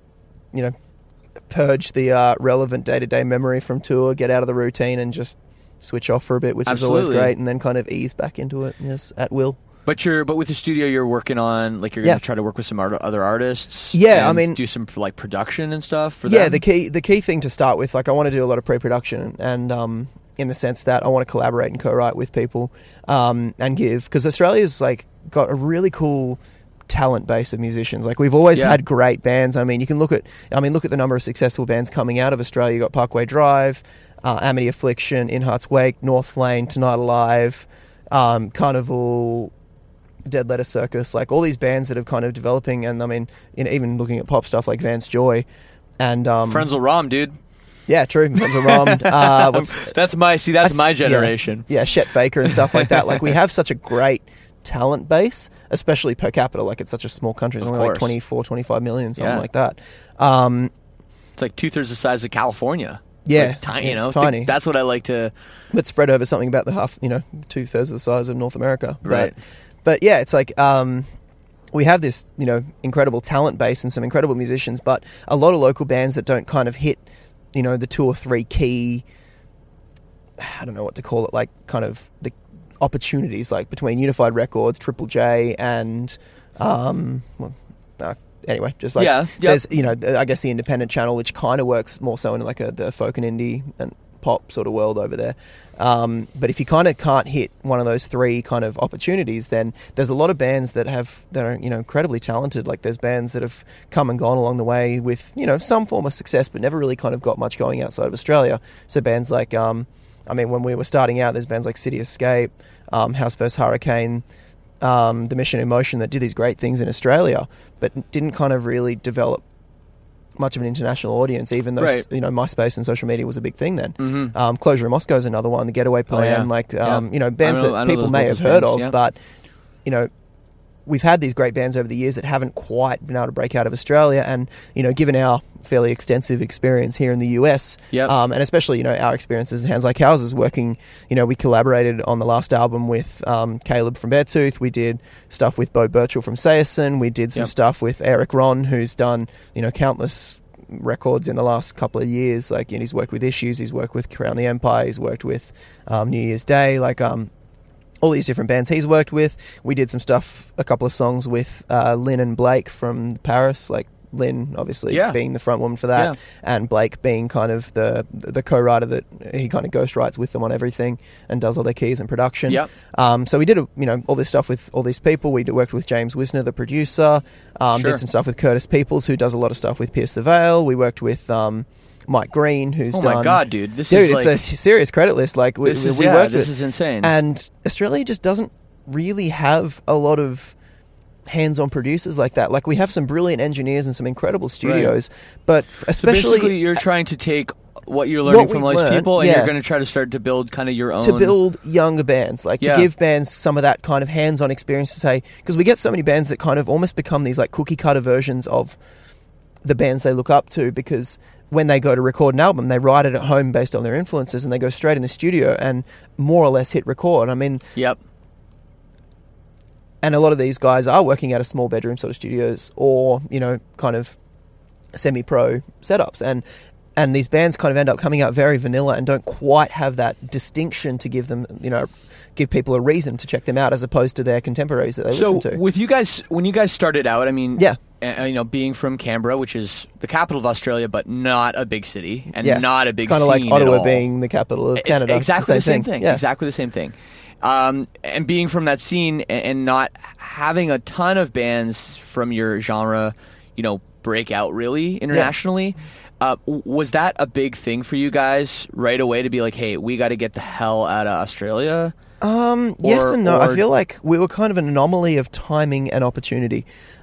D: you know, purge the uh, relevant day-to-day memory from tour, get out of the routine and just switch off for a bit, which is always
B: Absolutely.
D: great, and then kind of ease back into it, yes, at will.
B: But you're but with the studio you're working on, like you're going
D: Yeah.
B: to try to work with some art- other artists.
D: Yeah, I
B: and
D: mean-
B: do some like production and stuff for
D: Yeah,
B: them?
D: the key the key thing to start with, like I want to do a lot of pre-production, and um, in the sense that I want to collaborate and co-write with people, um, and give, because Australia's like got a really cool talent base of musicians. Like we've always
B: Yeah.
D: had great bands. I mean, you can look at I mean look at the number of successful bands coming out of Australia. You got Parkway Drive, uh, Amity Affliction, In Heart's Wake, North Lane, Tonight Alive, um, Carnival, Dead Letter Circus, like all these bands that have kind of developing, and I mean, you know, even looking at pop stuff like Vance Joy, and um,
B: Frenzal Rom, dude.
D: yeah, true, Frenzal Rom, uh, what's,
B: That's my see. That's
D: I th-
B: my
D: yeah.
B: generation.
D: yeah, Chet Faker and stuff like that. Like we have such a great talent base, especially per capita. Like it's such a small country. It's
B: Of
D: only like
B: course.
D: twenty-four, twenty-five million, something
B: Yeah.
D: like that. Um,
B: It's like two thirds the size of California. It's
D: Yeah,
B: like tiny.
D: yeah,
B: You know,
D: it's tiny.
B: That's what I like to.
D: but spread over something about the half, you know, two thirds of the size of North America. But,
B: Right.
D: But yeah, it's like um, we have this, you know, incredible talent base and some incredible musicians, but a lot of local bands that don't kind of hit, you know, the two or three key, I don't know what to call it, like kind of the opportunities, like between Unified Records, Triple J, and um, well, uh, anyway, just like
B: Yeah, yep.
D: there's, you know, I guess the independent channel, which kind of works more so in like a the folk and indie and pop sort of world over there. Um, but if you kind of can't hit one of those three kind of opportunities, then there's a lot of bands that have that are, you know, incredibly talented. Like there's bands that have come and gone along the way with, you know, some form of success, but never really kind of got much going outside of Australia. So bands like, um, I mean, when we were starting out, there's bands like City Escape, um, House vs Hurricane, um, The Mission in Motion that did these great things in Australia, but didn't kind of really develop much of an international audience, even though
B: Right.
D: you know MySpace and social media was a big thing then. Mm-hmm. Um, Closure in Moscow is another one. The Getaway Plan,
B: yeah.
D: like um,
B: Yeah.
D: you know bands
B: I know- I
D: that
B: know
D: people
B: those-
D: may
B: those
D: have heard
B: bands,
D: of,
B: yeah.
D: but you know we've had these great bands over the years that haven't quite been able to break out of Australia. And you know, given our fairly extensive experience here in the U S,
B: Yep.
D: um, and especially you know our experiences in Hands Like Houses, working, you know, we collaborated on the last album with um, Caleb from Beartooth. We did stuff with Bo Birchall from Sayerson. We did some
B: Yep.
D: stuff with Eric Ron, who's done you know countless records in the last couple of years. Like, you know, he's worked with Issues, he's worked with Crown the Empire, he's worked with um, New Year's Day, like um, all these different bands he's worked with. We did some stuff, a couple of songs with uh, Lynn and Blake from Paris, like Lynn obviously
B: Yeah.
D: being the front woman for that,
B: Yeah.
D: and Blake being kind of the the co-writer that he kind of ghostwrites with them on everything and does all their keys and production.
B: Yep.
D: Um, so we did a, you know all this stuff with all these people. We did, worked with James Wisner, the producer. Um,
B: Sure.
D: Did some stuff with Curtis Peoples, who does a lot of stuff with Pierce the Veil. We worked with um, Mike Green, who's
B: Oh
D: done.
B: my god, dude! This
D: Dude,
B: is
D: it's
B: like
D: a serious credit list. Like we,
B: this is
D: we
B: yeah,
D: worked
B: this
D: with,
B: is insane.
D: and Australia just doesn't really have a lot of hands-on producers like that. Like, we have some brilliant engineers and some incredible studios, but
B: So
D: especially
B: basically, you're trying to take what you're learning
D: What
B: from all
D: we've
B: these
D: learned,
B: people, and
D: yeah.
B: you're going to try to start to build kind of your own.
D: to build younger bands, like
B: Yeah.
D: to give bands some of that kind of hands-on experience to say, because we get so many bands that kind of almost become these like cookie-cutter versions of the bands they look up to, because when they go to record an album, they write it at home based on their influences, and they go straight in the studio and more or less hit record. I mean,
B: Yep.
D: and a lot of these guys are working out of small bedroom sort of studios, or, you know, kind of semi-pro setups, and and these bands kind of end up coming out very vanilla and don't quite have that distinction to give them, you know, give people a reason to check them out, as opposed to their contemporaries that they
B: So
D: listen to.
B: with you guys, when you guys started out, I mean,
D: Yeah.
B: uh, you know, being from Canberra, which is the capital of Australia, but not a big city and
D: Yeah.
B: not a big
D: It's kind of like
B: scene at
D: Ottawa
B: all.
D: being the capital of
B: It's
D: Canada. It's
B: exactly the same,
D: thing.
B: thing.
D: Yeah.
B: Exactly the same thing. Um, and being from that scene and, and not having a ton of bands from your genre, you know, break out really internationally. Uh, w- was that a big thing for you guys right away to be like, hey, we got to get the hell out of Australia?
D: Um, yes
B: Or-
D: and no.
B: or-
D: I feel like we were kind of an anomaly of timing and opportunity.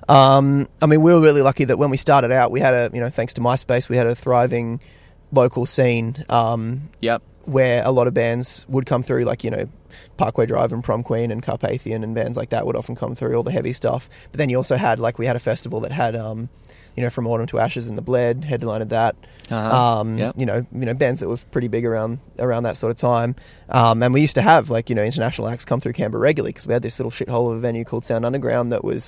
D: Um, I mean, we were really lucky that when we started out, we had a, you know, thanks to MySpace, we had a thriving local scene. Um,
B: Yep.
D: where a lot of bands would come through, like, you know, Parkway Drive and Prom Queen and Carpathian and bands like that would often come through, all the heavy stuff. But then you also had, like, we had a festival that had, um, you know, From Autumn to Ashes and The Bled headlined that.
B: Uh-huh.
D: Um,
B: Yep.
D: You know, you know, bands that were pretty big around around that sort of time. Um, and we used to have, like, you know, international acts come through Canberra regularly, because we had this little shithole of a venue called Sound Underground that was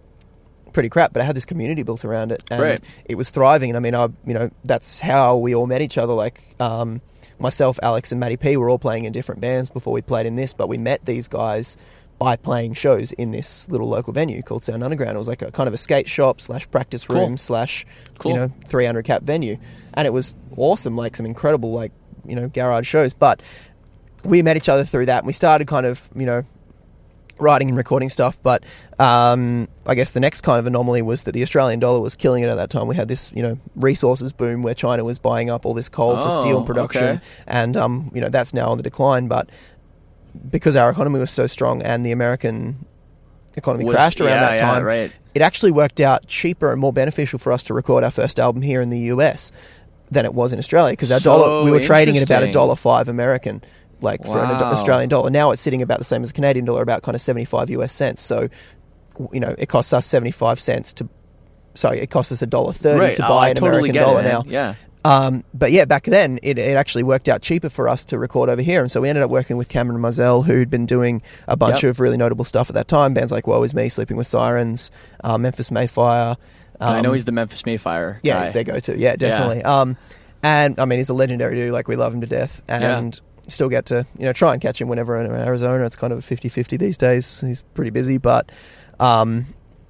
D: pretty crap, but it had this community built around it, and
B: Right.
D: it was thriving. And I mean, I, you know, that's how we all met each other. Like, um, myself, Alex, and Matty P were all playing in different bands before we played in this, but we met these guys by playing shows in this little local venue called Sound Underground. It was like a kind of a skate shop slash practice room
B: Cool.
D: slash,
B: Cool.
D: you know, three hundred cap venue, and it was awesome. Like, some incredible, like, you know, garage shows. But we met each other through that, and we started kind of, you know, writing and recording stuff. But um, I guess the next kind of anomaly was that the Australian dollar was killing it at that time. We had this, you know, resources boom where China was buying up all this coal for
B: Oh,
D: steel production,
B: okay.
D: and um, you know, that's now on the decline. But because our economy was so strong and the American economy
B: Was-
D: crashed around
B: yeah,
D: that
B: yeah,
D: time,
B: right.
D: it actually worked out cheaper and more beneficial for us to record our first album here in the U S than it was in Australia, because our
B: So
D: dollar, we were trading at about a
B: interesting.
D: dollar five American, like, for an
B: Wow.
D: Australian dollar. Now it's sitting about the same as a Canadian dollar, about kind of seventy-five U S cents. So, you know, it costs us seventy-five cents to, sorry, it costs us a dollar thirty
B: Right.
D: to
B: Oh,
D: buy
B: I
D: an
B: totally
D: American
B: get it,
D: dollar
B: man.
D: now.
B: Yeah.
D: Um, but yeah, back then it, it actually worked out cheaper for us to record over here, and so we ended up working with Cameron Mizell, who'd been doing a bunch
B: Yep.
D: of really notable stuff at that time. Bands like Woe Is Me, Sleeping with Sirens, uh, Memphis Mayfire. Um,
B: I know he's the Memphis Mayfire
D: yeah,
B: guy.
D: they go to yeah, definitely. Um, and I mean, he's a legendary dude. Like, we love him to death, and still get to, you know, try and catch him whenever in Arizona. It's kind of a fifty-fifty these days. He's pretty busy, but um,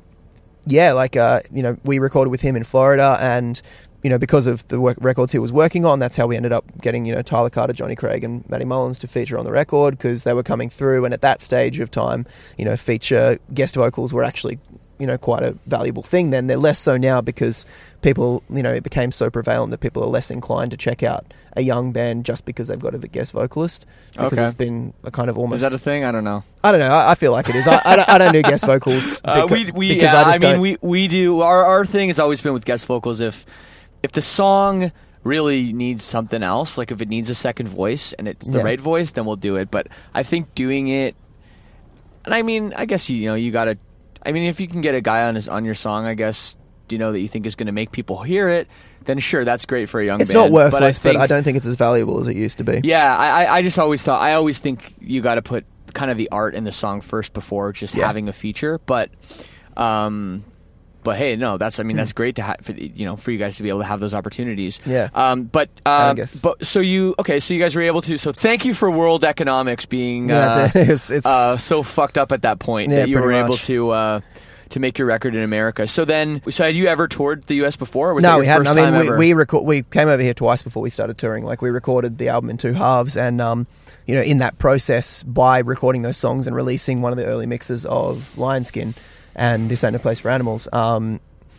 D: yeah, like uh, you know, we recorded with him in Florida, and you know, because of the work records he was working on, that's how we ended up getting, you know, Tyler Carter, Johnny Craig, and Matty Mullins to feature on the record, because they were coming through. And at that stage of time, you know, feature guest vocals were actually, you know, quite a valuable thing then. They're less so now, because people, you know, it became so prevalent that people are less inclined to check out a young band just because they've got a guest vocalist, because
B: Okay.
D: it's been a kind of almost...
B: Is that a thing? I don't know.
D: I don't know. I, I feel like it is. I, I, don't, I don't do guest vocals.
B: Uh,
D: beca-
B: we we
D: because
B: yeah,
D: I
B: I,
D: just
B: mean
D: don't-
B: we we do our our thing has always been with guest vocals. If if the song really needs something else, like if it needs a second voice and it's the
D: Yeah.
B: right voice, then we'll do it. But I think doing it, and I mean, I guess you, you know you gotta. I mean, if you can get a guy on his on your song, I guess, you know, that you think is going to make people hear it, then sure, that's great for a young
D: It's
B: band.
D: not worthless,
B: but I, think,
D: but I don't think it's as valuable as it used to be.
B: Yeah, I I- I just always thought I always think you got to put kind of the art in the song first before just
D: Yeah.
B: having a feature, but. um but hey, no, that's I mean that's great to have for the- you know for you guys to be able to have those opportunities.
D: Yeah.
B: Um. But
D: I
B: um.
D: guess.
B: But so you okay? So you guys were able to. So thank you for world economics being
D: Yeah,
B: uh,
D: it's- it's-
B: uh so fucked up at that point
D: Yeah,
B: that you
D: pretty
B: were able
D: much.
B: to uh to make your record in America. So then, so had you ever toured the U S before? Or was that
D: No,
B: your
D: we hadn't.
B: first
D: I mean,
B: time
D: we
B: ever?
D: we, record, we came over here twice before we started touring. Like we recorded the album in two halves, and um, you know, in that process, by recording those songs and releasing one of the early mixes of Lion Skin and This Ain't No Place for Animals, um,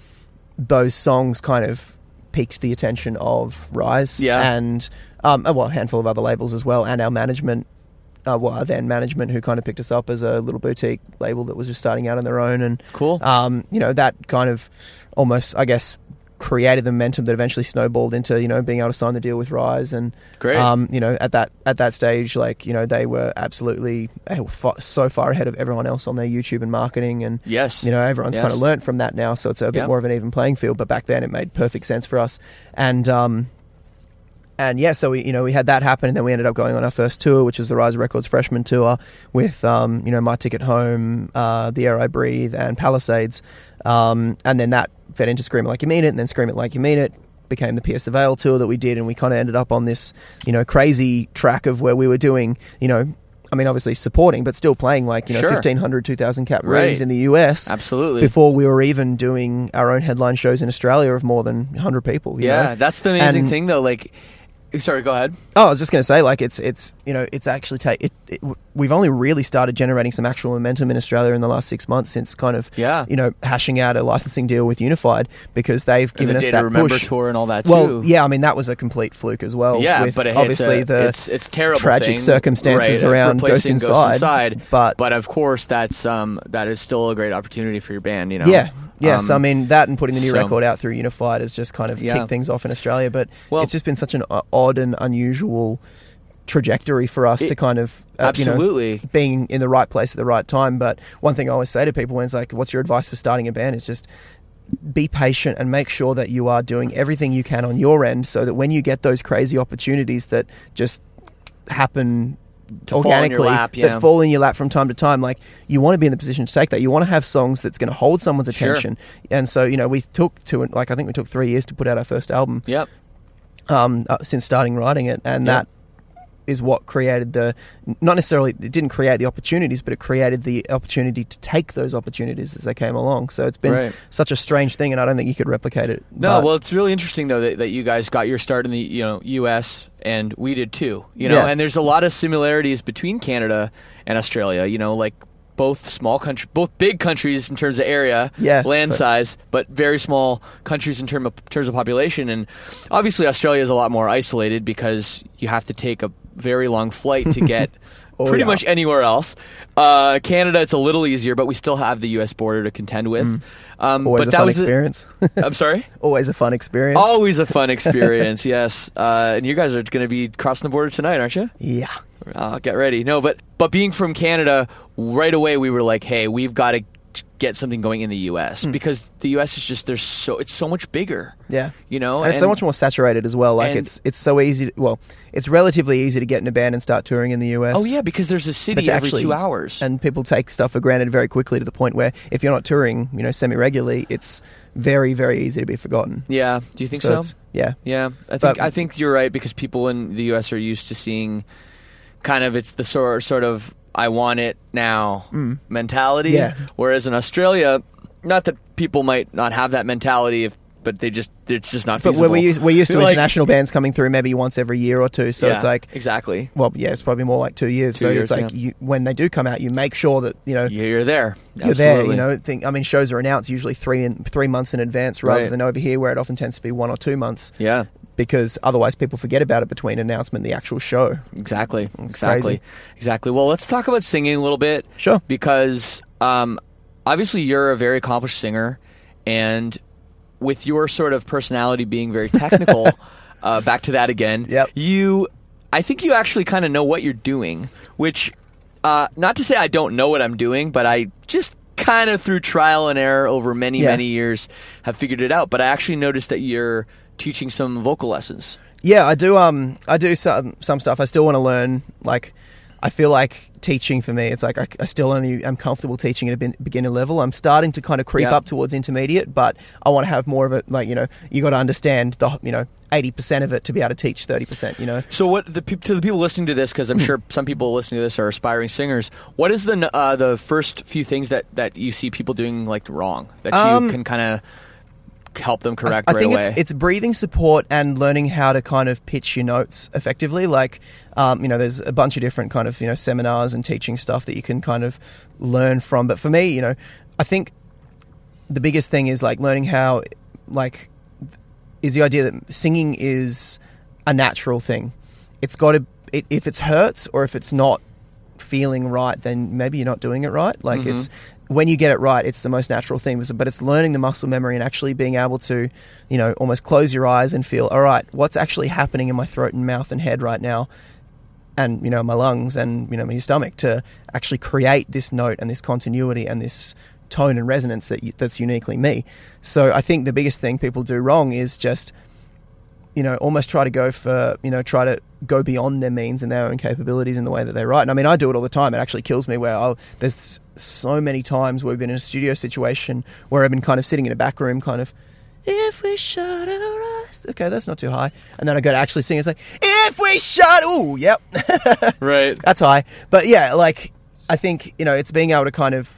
D: those songs kind of piqued the attention of Rise,
B: Yeah.
D: and um, well, a handful of other labels as well, and our management. Uh, well, our then management, who kind of picked us up as a little boutique label that was just starting out on their own, and
B: Cool.
D: Um, you know, that kind of almost, I guess, created the momentum that eventually snowballed into you know being able to sign the deal with Rise, and
B: Great.
D: Um, you know, at that at that stage, like you know, they were absolutely they were fa- so far ahead of everyone else on their YouTube and marketing, and
B: Yes.
D: you know, everyone's
B: Yes.
D: kind of learnt from that now, so it's a bit
B: Yeah.
D: more of an even playing field. But back then, it made perfect sense for us, and. Um, And yeah, so we you know we had that happen, and then we ended up going on our first tour, which was the Rise Records freshman tour, with um, you know My Ticket Home, uh, The Air I Breathe, and Palisades, um, and then that fed into Scream It Like You Mean It, and then Scream It Like You Mean It became the Pierce the Veil tour that we did, and we kind of ended up on this you know crazy track of where we were doing you know. I mean, obviously supporting, but still playing like, you know,
B: Sure.
D: fifteen hundred, two thousand cap
B: Right.
D: readings in the U S.
B: Absolutely.
D: Before we were even doing our own headline shows in Australia of more than one hundred people. You
B: yeah,
D: know?
B: that's the amazing
D: And-
B: thing, though. Like, sorry, go ahead.
D: Oh, I was just going to say, like, it's, it's you know, it's actually, ta- it, it, we've only really started generating some actual momentum in Australia in the last six months since kind of,
B: Yeah.
D: you know, hashing out a licensing deal with Unified, because they've
B: And
D: given
B: the
D: us
B: Day
D: that
B: to Remember
D: push.
B: tour and all that,
D: Well,
B: too.
D: yeah, I mean, that was a complete fluke as well.
B: Yeah,
D: with
B: but it,
D: obviously
B: it's a,
D: the
B: it's it's terrible
D: tragic
B: thing,
D: circumstances
B: right,
D: around Ghost
B: replacing
D: Inside,
B: Inside,
D: but-
B: but of course that's um that is still a great opportunity for your band. You know.
D: Yeah. Yeah,
B: Um,
D: so I mean, that and putting the new
B: so-
D: record out through Unified has just kind of
B: Yeah.
D: kicked things off in Australia. But
B: Well-
D: it's just been such an o- odd and unusual trajectory for us
B: It-
D: to kind of, uh,
B: absolutely.
D: you know, being in the right place at the right time. But one thing I always say to people when it's like, what's your advice for starting a band, is just be patient and make sure that you are doing everything you can on your end, so that when you get those crazy opportunities that just happen
B: To fall in your
D: organically,
B: lap, yeah.
D: that fall in your lap from time to time, like you want to be in the position to take that. You want to have songs that's going to hold someone's
B: Sure.
D: attention. And so, you know, we took to like I think we took three years to put out our first album
B: Yep.
D: um, uh, since starting writing it, and
B: Yep.
D: that is what created the not necessarily it didn't create the opportunities, but it created the opportunity to take those opportunities as they came along. So it's been
B: Right.
D: such a strange thing, and I don't think you could replicate it.
B: No,
D: But-
B: well, it's really interesting though that, that you guys got your start in the you know U S and we did too. You know,
D: Yeah.
B: and there's a lot of similarities between Canada and Australia. You know, like both small country, both big countries in terms of area,
D: Yeah,
B: land
D: but-
B: size, but very small countries in term of, terms of population. And obviously, Australia is a lot more isolated because you have to take a very long flight to get.
D: Oh,
B: pretty
D: yeah.
B: much anywhere else. Uh, Canada, it's a little easier, but we still have the U S border to contend with. Um,
D: Mm. always
B: but
D: a
B: that
D: fun
B: was
D: experience.
B: A, I'm sorry.
D: Always a fun experience.
B: Always a fun experience, yes. Uh, and you guys are going to be crossing the border tonight, aren't you?
D: Yeah.
B: Uh, get ready. No, but but being from Canada, right away we were like, hey, we've got to get something going in the U S because the U S is just there's so it's so much bigger.
D: Yeah.
B: You know,
D: And it's so much more saturated as well. Like
B: and-
D: it's it's so easy. To, well, it's relatively easy to get in a band and start touring in the U S.
B: Oh yeah, because there's a
D: But
B: city
D: to
B: every
D: actually-
B: two hours.
D: and people take stuff for granted very quickly to the point where if you're not touring, you know, semi regularly, it's very very easy to be forgotten.
B: yeah, do you think so?
D: it's- Yeah.
B: Yeah, I think
D: But-
B: I think you're right because people in the U S are used to seeing kind of it's the sort sort of I want it now mentality.
D: Mm. Yeah.
B: Whereas in Australia, not that people might not have that mentality, if but they just it's just not
D: But
B: feasible.
D: we're, we're used, we're used to
B: Like-
D: international bands coming through maybe once every year or two, so
B: Yeah,
D: it's like,
B: exactly.
D: well, yeah, it's probably more like two years.
B: Two
D: so
B: years,
D: it's like
B: yeah.
D: you, when they do come out, you make sure that you know
B: Yeah, you're there.
D: you're there.
B: Absolutely.
D: You know, think I mean, shows are announced usually three in, three months in advance, rather
B: Right.
D: than over here where it often tends to be one or two months.
B: Yeah.
D: Because otherwise, people forget about it between announcement and the actual show.
B: Exactly.
D: It's
B: exactly.
D: crazy.
B: Exactly. Well, let's talk about singing a little bit.
D: Sure.
B: Because um, obviously you're a very accomplished singer, and with your sort of personality being very technical, uh, back to that again.
D: Yep.
B: You, I think you actually kind of know what you're doing. Which, uh, not to say I don't know what I'm doing, but I just kind of through trial and error over many
D: Yeah.
B: many years have figured it out. But I actually noticed that you're teaching some vocal lessons.
D: Yeah, I do. Um, I do some some stuff. I still want to learn. Like, I feel like teaching for me, it's like I, I still only am comfortable teaching at a bin- beginner level. I'm starting to kind of creep
B: Yeah.
D: up towards intermediate, but I want to have more of it. Like, you know, you got to understand the, you know, eighty percent of it to be able to teach thirty percent, you know.
B: So what the peop- to the people listening to this, because I'm sure some people listening to this are aspiring singers. What is the uh, the first few things that, that you see people doing like wrong that you
D: Um,
B: can kind of help them correct
D: I, I
B: right
D: think
B: away?
D: it's, it's breathing support and learning how to kind of pitch your notes effectively. Like, um, you know, there's a bunch of different kind of, you know, seminars and teaching stuff that you can kind of learn from. But for me, you know, I think the biggest thing is like learning how, like, is the idea that singing is a natural thing. It's got to, it, if it hurts or if it's not feeling right, then maybe you're not doing it right. Like
B: Mm-hmm.
D: it's, when you get it right, it's the most natural thing. But it's learning the muscle memory and actually being able to, you know, almost close your eyes and feel, all right, what's actually happening in my throat and mouth and head right now, and, you know, my lungs and, you know, my stomach, to actually create this note and this continuity and this tone and resonance that you, that's uniquely me. So I think the biggest thing people do wrong is just, you know, almost try to go for, you know, try to go beyond their means and their own capabilities in the way that they write. And I mean, I do it all the time. It actually kills me where I'll, there's so many times where we've been in a studio situation where I've been kind of sitting in a back room kind of, if we shut our eyes. Okay, that's not too high. And then I go to actually sing. It's like, if we shut, ooh, yep.
B: right.
D: That's high. But yeah, like, I think, you know, it's being able to kind of,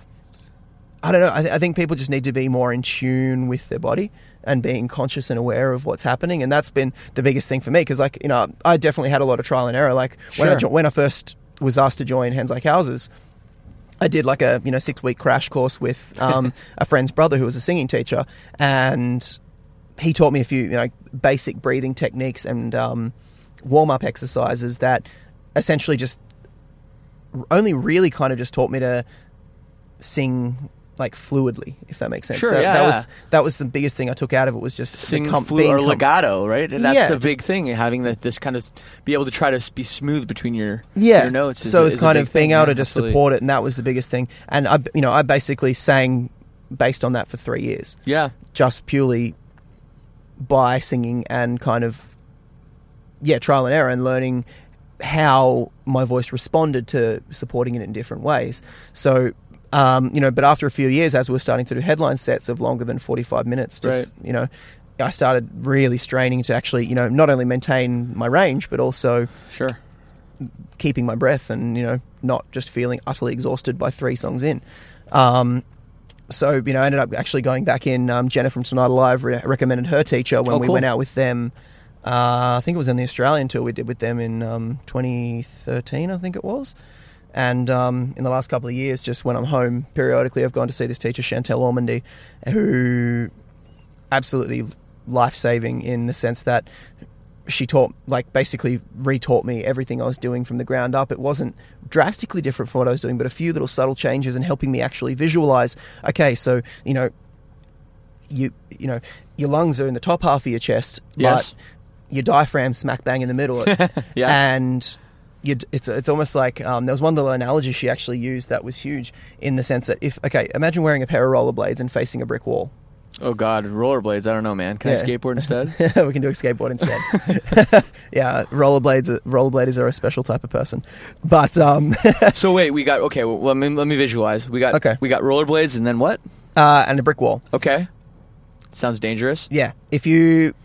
D: I don't know, I, th- I think people just need to be more in tune with their body and being conscious and aware of what's happening. And that's been the biggest thing for me, because, like, you know, I definitely had a lot of trial and error. Like, when, I,
B: Sure.
D: jo- when I first was asked to join Hands Like Houses, I did like a, you know, six-week crash course with um, a friend's brother who was a singing teacher, and he taught me a few, you know, basic breathing techniques and um, warm-up exercises that essentially just only really kind of just taught me to sing like fluidly, if that makes sense.
B: Sure,
D: So
B: yeah,
D: that
B: yeah.
D: was that was the biggest thing I took out of it, was just the
B: Sing
D: com-
B: flu
D: being
B: or
D: com-
B: legato, right? And that's
D: Yeah,
B: the big
D: just-
B: thing, having that this kind of be able to try to be smooth between your
D: yeah.
B: your notes. Is
D: so
B: a-
D: it's
B: is a
D: kind
B: big
D: of being
B: thing,
D: able
B: yeah,
D: to just
B: absolutely.
D: support it, and that was the biggest thing. And I, you know, I basically sang based on that for three years,
B: Yeah,
D: just purely by singing and kind of yeah, trial and error and learning how my voice responded to supporting it in different ways. So. Um, you know, but after a few years, as we were starting to do headline sets of longer than forty-five minutes, to,
B: Right.
D: you know, I started really straining to actually, you know, not only maintain my range, but also
B: sure.
D: keeping my breath and, you know, not just feeling utterly exhausted by three songs in. Um, so, you know, I ended up actually going back in. Um, Jenna from Tonight Alive re- recommended her teacher when
B: Oh,
D: we
B: cool.
D: went out with them. Uh, I think it was in the Australian tour we did with them in um, twenty thirteen, I think it was. And um, in the last couple of years, just when I'm home, periodically I've gone to see this teacher, Chantel Ormandy, who absolutely life-saving in the sense that she taught, like, basically retaught me everything I was doing from the ground up. It wasn't drastically different from what I was doing, but a few little subtle changes and helping me actually visualize, okay, so, you know, you you know, your lungs are in the top half of your chest,
B: Yes.
D: but your diaphragm's smack bang in the middle.
B: Yeah.
D: And you'd, it's it's almost like um, there was one little analogy she actually used that was huge, in the sense that if, okay, imagine wearing a pair of rollerblades and facing a brick wall.
B: Oh God, rollerblades. I don't know, man. Can
D: Yeah.
B: I skateboard instead?
D: We can do a skateboard instead. Yeah, rollerblades. Rollerbladers are a special type of person. But um,
B: So wait, we got okay. Well, let me let me visualize. We got
D: Okay.
B: We got rollerblades, and then what?
D: uh, and a brick wall.
B: Okay, sounds dangerous.
D: Yeah, if you,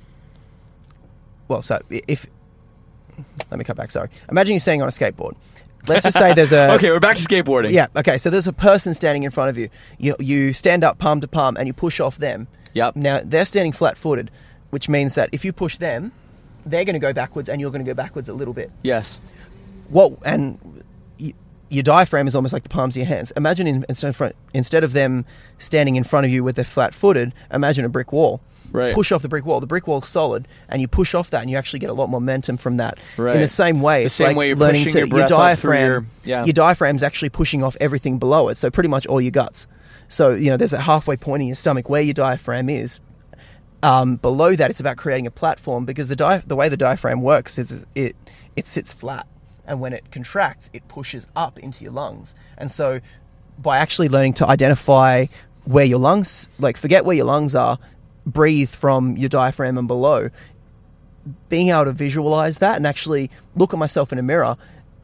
D: well, so if let me cut back. Sorry, imagine you're standing on a skateboard. Let's just say there's a
B: Okay, we're back to skateboarding.
D: Yeah. Okay. So there's a person standing in front of you. You you stand up palm to palm and you push off them.
B: Yep.
D: Now they're standing flat-footed, which means that if you push them, they're going to go backwards and you're going to go backwards a little bit.
B: Yes.
D: What and y- your diaphragm is almost like the palms of your hands. Imagine in, instead of front, instead of them standing in front of you with their flat-footed, imagine a brick wall.
B: Right.
D: Push off the brick wall. The brick wall's solid, and you push off that, and you actually get a lot more momentum from that.
B: Right.
D: In the same way,
B: The
D: it's
B: same
D: like
B: way you're
D: learning
B: pushing
D: to
B: your breath up through
D: diaphragm.
B: your- yeah.
D: Your diaphragm's actually pushing off everything below it, so pretty much all your guts. So you know, there's a halfway point in your stomach where your diaphragm is. Um, below that, it's about creating a platform, because the di- the way the diaphragm works is it it sits flat, and when it contracts, it pushes up into your lungs. And so, by actually learning to identify where your lungs, like forget where your lungs are, breathe from your diaphragm and below, being able to visualize that and actually look at myself in a mirror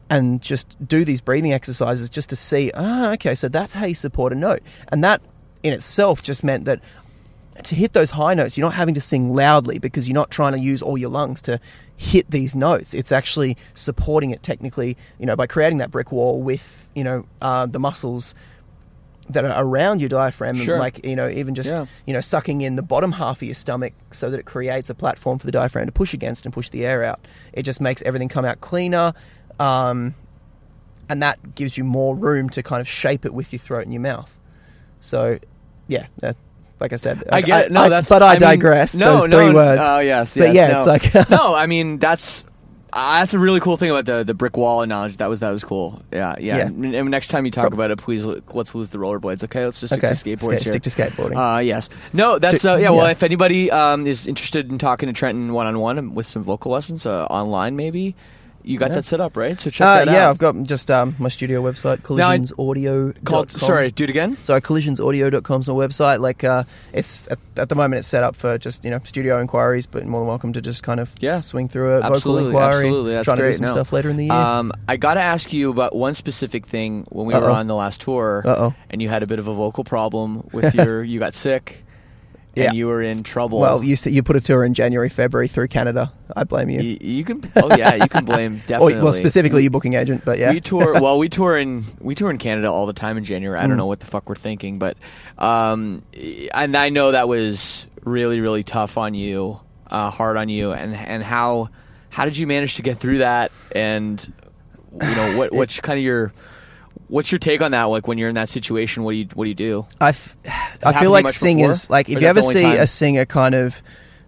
D: and just do these breathing exercises just to see, ah, okay, so that's how you support a note. And that in itself just meant that to hit those high notes, you're not having to sing loudly because you're not trying to use all your lungs to hit these notes. It's actually supporting it technically, you know, by creating that brick wall with, you know, uh, the muscles that are around your diaphragm,
B: Sure.
D: and like, you know, even just,
B: Yeah.
D: you know, sucking in the bottom half of your stomach so that it creates a platform for the diaphragm to push against and push the air out. It just makes everything come out cleaner, um, and that gives you more room to kind of shape it with your throat and your mouth. So, yeah, that, like I said,
B: I get it. No,
D: I,
B: that's.
D: but I,
B: I mean,
D: digress.
B: no,
D: those
B: no.
D: three words.
B: Oh yes,
D: But
B: yes,
D: yeah,
B: no.
D: it's like
B: no. I mean, that's uh, that's a really cool thing about the the brick wall analogy. That was that was cool. Yeah, yeah.
D: Yeah.
B: And, and next time you talk about it, please l- let's lose the rollerblades. Okay, let's just stick
D: okay,
B: to skateboards
D: stick,
B: here.
D: stick to skateboarding.
B: Uh, yes. No, that's
D: Stick-
B: uh, yeah. Well,
D: yeah.
B: if anybody um, is interested in talking to Trenton one on one with some vocal lessons uh, online, maybe you got
D: Yeah.
B: that set up, right? So check
D: Uh,
B: that
D: yeah,
B: out.
D: I've got just um, my studio website,
B: Now, I-
D: collisions audio
B: Called. Sorry, do it again.
D: So collisions audio dot com is my website. Like, uh, it's at, at the moment it's set up for just, you know, studio inquiries, but more than welcome to just kind of
B: Yeah.
D: swing through a
B: Absolutely,
D: vocal inquiry.
B: absolutely. That's
D: trying to
B: great.
D: do some
B: No.
D: stuff later in the year.
B: Um, I got to ask you about one specific thing when we were
D: Uh-oh.
B: on the last tour,
D: Uh-oh.
B: and you had a bit of a vocal problem with your. You got sick,
D: Yeah.
B: and you were in trouble.
D: Well, you, you put a tour in January, February through Canada. I blame you.
B: you, you can. Oh yeah, you can blame
D: Or,
B: definitely.
D: well, specifically your booking agent, but yeah.
B: We tour. Well, we tour in we tour in Canada all the time in January. I don't
D: Mm.
B: know what the fuck we're thinking, but um, and I know that was really really tough on you, uh, hard on you, and and how how did you manage to get through that? And you know what what's kind of your what's your take on that? Like when you're in that situation, what do you what do you do?
D: I, f- I
B: happened
D: feel
B: to
D: like
B: you much
D: singers,
B: before?
D: like
B: Or
D: if
B: is
D: you
B: that
D: ever
B: the only
D: see
B: time?
D: a singer kind of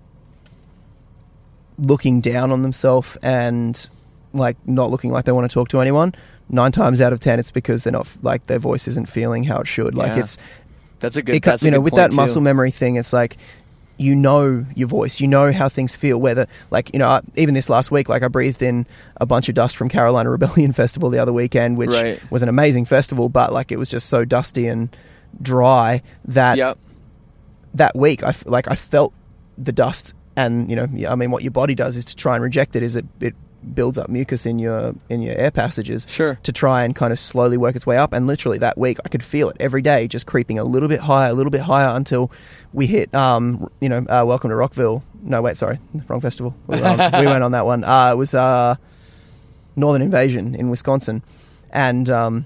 D: looking down on themselves and like not looking like they want to talk to anyone, nine times out of ten it's because they're not like their voice isn't feeling how it should. Like
B: Yeah.
D: it's
B: That's a good.
D: it, co-
B: that's a
D: you know
B: good
D: with
B: point,
D: that
B: too.
D: muscle memory thing, it's like you know your voice, you know how things feel. Whether like you know I- even this last week, like I breathed in a bunch of dust from Carolina Rebellion Festival the other weekend, which
B: Right.
D: was an amazing festival, but like it was just so dusty and dry that
B: Yep.
D: that week I f- like I felt the dust. And you know, I mean, what your body does is to try and reject it. Is it it builds up mucus in your in your air passages,
B: Sure.
D: to try and kind of slowly work its way up. And literally that week, I could feel it every day, just creeping a little bit higher, a little bit higher until we hit, um, you know, uh, Welcome to Rockville. No, wait, sorry, wrong festival. We went on, we went on that one. Uh, it was uh, Northern Invasion in Wisconsin, and um,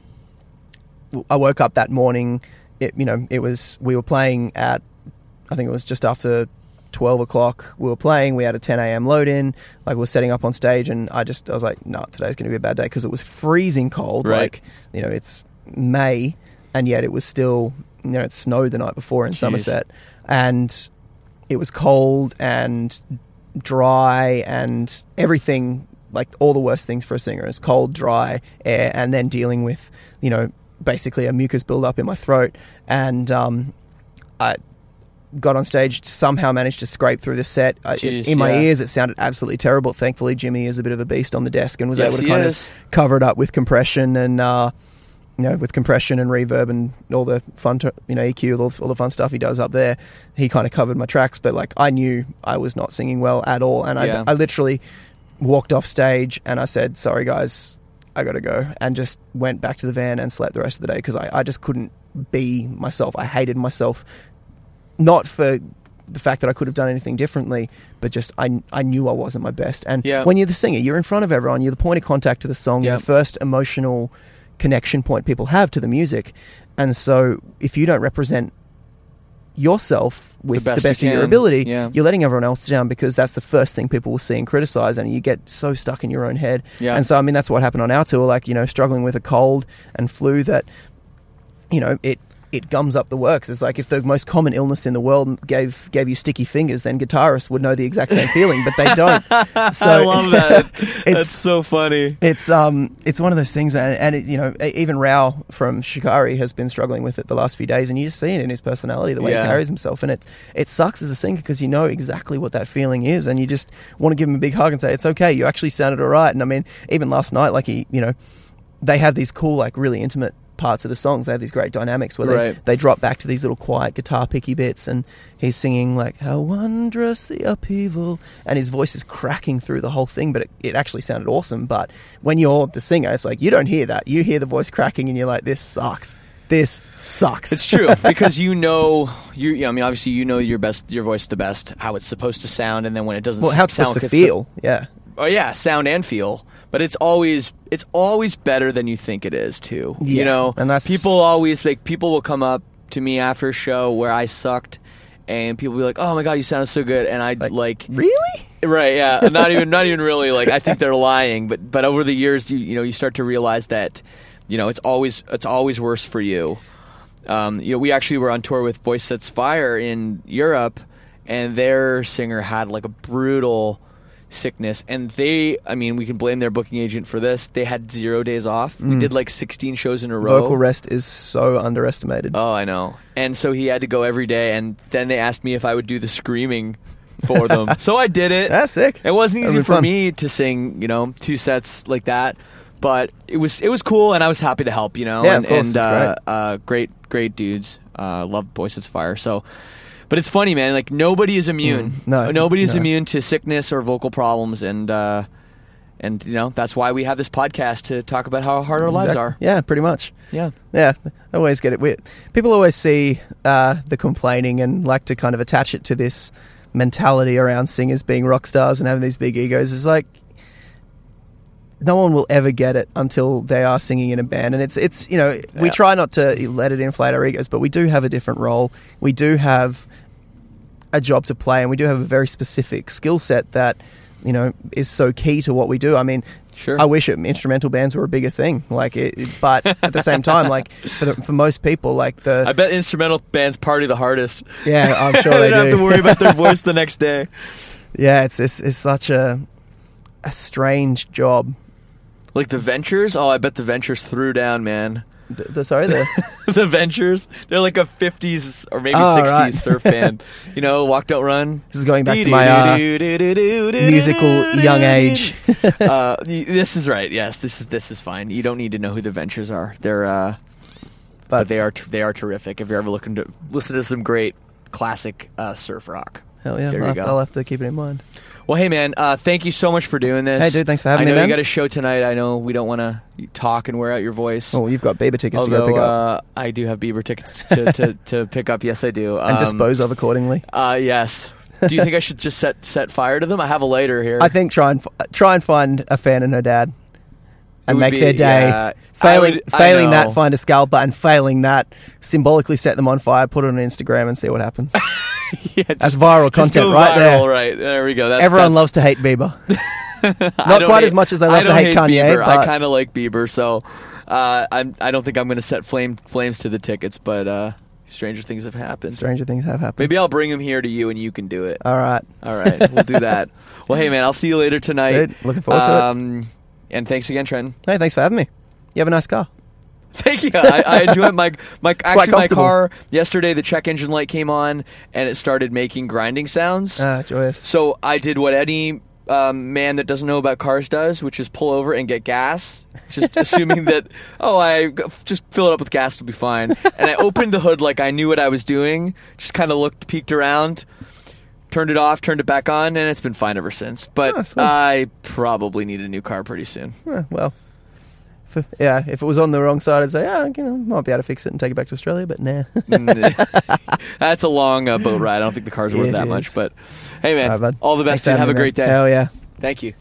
D: I woke up that morning. It you know, it was we were playing at, I think it was just after twelve o'clock we were playing. We had a ten a.m. load in, like we were setting up on stage, and I just I was like, no, today's going to be a bad day, because it was freezing cold.
B: Right.
D: Like, you know, it's May, and yet it was still, you know, it snowed the night before in
B: Jeez.
D: Somerset, and it was cold and dry and everything, like all the worst things for a singer is cold, dry air, and then dealing with, you know, basically a mucus build-up in my throat. And um, I got on stage, somehow managed to scrape through the set. I,
B: Jeez,
D: it, in my
B: yeah.
D: ears, it sounded absolutely terrible. Thankfully, Jimmy is a bit of a beast on the desk and was
B: Yes,
D: able to
B: he
D: kind
B: is.
D: of cover it up with compression and, uh, you know, with compression and reverb and all the fun, t- you know, E Q, all, all the fun stuff he does up there. He kind of covered my tracks, but like I knew I was not singing well at all. And
B: Yeah.
D: I, I literally walked off stage and I said, sorry guys, I gotta go, and just went back to the van and slept the rest of the day, because I, I just couldn't be myself. I hated myself, not for the fact that I could have done anything differently, but just I, I knew I wasn't my best. And
B: Yeah.
D: when you're the singer, you're in front of everyone, you're the point of contact to the song,
B: Yeah.
D: you're the first emotional connection point people have to the music. And so if you don't represent yourself with the
B: best
D: best,
B: you
D: of your
B: can.
D: ability,
B: Yeah.
D: you're letting everyone else down, because that's the first thing people will see and criticize, and you get so stuck in your own head.
B: Yeah.
D: And so I mean that's what happened on our tour, like, you know, struggling with a cold and flu that, you know, it it gums up the works. It's like if the most common illness in the world gave gave you sticky fingers, then guitarists would know the exact same feeling, but they don't. So
B: I love that.
D: it's
B: That's so funny.
D: it's um it's one of those things, and, and it, you know, even Rao from Shikari has been struggling with it the last few days, and you just see it in his personality, the way
B: Yeah.
D: he carries himself, and it it sucks as a singer, because you know exactly what that feeling is, and you just want to give him a big hug and say it's okay, you actually sounded all right. And I mean, even last night, like he, you know, they have these cool, like really intimate parts of the songs. They have these great dynamics where they,
B: Right.
D: they drop back to these little quiet guitar picky bits, and he's singing like, how wondrous the upheaval, and his voice is cracking through the whole thing, but it, it actually sounded awesome. But when you're the singer, it's like, you don't hear that. You hear the voice cracking and you're like, this sucks. This sucks.
B: It's true because you know you. you know, I mean, obviously, you know your best, your voice the best, how it's supposed to sound, and then when it doesn't,
D: well, how it's
B: sound
D: supposed to
B: like it's-
D: feel. Yeah.
B: Oh yeah, sound and feel. But it's always it's always better than you think it is too.
D: Yeah,
B: You know,
D: and that's-
B: people always like people will come up to me after a show where I sucked, and people will be like, "Oh my god, you sounded so good," and I like, like
D: Really?
B: right, yeah, not even not even really like I think they're lying, but but over the years, you you know, you start to realize that, you know, it's always it's always worse for you. Um, you know, we actually were on tour with Voice Sets Fire in Europe, and their singer had like a brutal sickness, and they, I mean, we can blame their booking agent for this. They had zero days off. We did like sixteen shows in a row.
D: Vocal rest is so underestimated.
B: Oh, I know. And so he had to go every day, and then they asked me if I would do the screaming for them. So I did it.
D: That's sick.
B: It wasn't
D: That'd
B: easy
D: be
B: for
D: fun.
B: me to sing, you know, two sets like that, but it was it was cool, and I was happy to help, you know.
D: Yeah,
B: and,
D: of course,
B: and
D: it's
B: uh,
D: great.
B: uh, great, great dudes. Uh, love Voice Sets Fire. So, but it's funny, man. Like nobody is immune.
D: Mm, no,
B: nobody is
D: no.
B: immune to sickness or vocal problems, and uh, and you know that's why we have this podcast to talk about how hard our lives
D: Exactly.
B: are.
D: Yeah, pretty much.
B: Yeah.
D: Yeah, I always get it. We, people always see uh, the complaining and like to kind of attach it to this mentality around singers being rock stars and having these big egos. It's like no one will ever get it until they are singing in a band, and it's it's you know we
B: Yeah.
D: try not to let it inflate our egos, but we do have a different role. We do have a job to play, and we do have a very specific skill set that you know is so key to what we do. I mean,
B: Sure.
D: I wish it, instrumental bands were a bigger thing, like it, it- but at the same time, like for the, for most people, like the
B: I bet instrumental bands party the hardest.
D: yeah, I'm sure
B: they
D: they
B: don't
D: do.
B: have to worry about their voice the next day.
D: Yeah, it's, it's it's such a a strange job.
B: Like the Ventures? Oh, I bet the Ventures threw down, man.
D: The, the, sorry, the
B: The Ventures? They're like a fifties or maybe
D: Oh,
B: sixties
D: right.
B: surf band. You know, Walk Don't Run.
D: this is going back to my uh, musical young age.
B: uh, y- this is right. Yes, this is this is fine. You don't need to know who the Ventures are. They're uh, but,
D: But-
B: they are tr- they are terrific. If you're ever looking to listen to some great classic uh, surf rock.
D: Hell yeah,
B: There you
D: I'll,
B: go.
D: I'll have to keep it in mind.
B: Well, hey man, uh, thank you so much for doing this.
D: Hey, dude, thanks for having
B: I know
D: me,
B: you
D: man.
B: got a show tonight. I know we don't want to talk and wear out your voice.
D: Oh, you've got Bieber tickets to go
B: Although
D: pick up
B: uh, I do have Bieber tickets to, to, to pick up. Yes, I do.
D: and
B: Um,
D: dispose of accordingly.
B: Uh, yes. Do you think I should just set set fire to them? I have a lighter here.
D: I think try and f- try and find a fan and her dad, and
B: would
D: make
B: be-
D: their day.
B: yeah,
D: failing
B: I would- I
D: failing
B: know.
D: that, find a scalper, and failing that, symbolically set them on fire, put it on Instagram, and see what happens.
B: yeah,
D: That's
B: just-
D: viral
B: just
D: content
B: go
D: right
B: viral,
D: there.
B: Right there we go. That's,
D: Everyone
B: that's,
D: loves to hate Bieber.
B: I
D: Not
B: don't
D: quite
B: hate-
D: as much as they
B: I
D: love to
B: don't
D: hate Kanye,
B: Bieber. I
D: but-
B: kind of like Bieber, so uh, I'm. I don't think I'm going to set flame flames to the tickets, but uh, stranger things have happened.
D: Stranger things have happened.
B: Maybe I'll bring him here to you, and you can do it.
D: All right.
B: All right, we'll do that. Well, hey man, I'll see you later tonight.
D: Dude, looking forward to it.
B: um, And thanks again, Trenton.
D: Hey, thanks for having me. You have a nice car.
B: Thank you. I, I enjoy it. My my
D: quite
B: actually my
D: comfortable.
B: car yesterday. The check engine light came on and it started making grinding sounds.
D: Ah, joyous.
B: So I did what any um, man that doesn't know about cars does, which is pull over and get gas, just assuming that oh I g- just fill it up with gas, it'll be fine. And I opened the hood like I knew what I was doing. Just kind of looked, peeked around. Turned it off, turned it back on, and it's been fine ever since. But
D: Ah, sweet.
B: I probably need a new car pretty soon.
D: Eh, well, if, yeah, if it was on the wrong side, I'd say, oh, you know, might be able to fix it and take it back to Australia, but nah.
B: That's a long uh, boat ride. I don't think the car's worth
D: It
B: that
D: is.
B: much. But hey, man,
D: All right, bud.
B: all the best.
D: Thanks for
B: Dude. Have a
D: having me,
B: great day.
D: man. Hell yeah.
B: Thank you.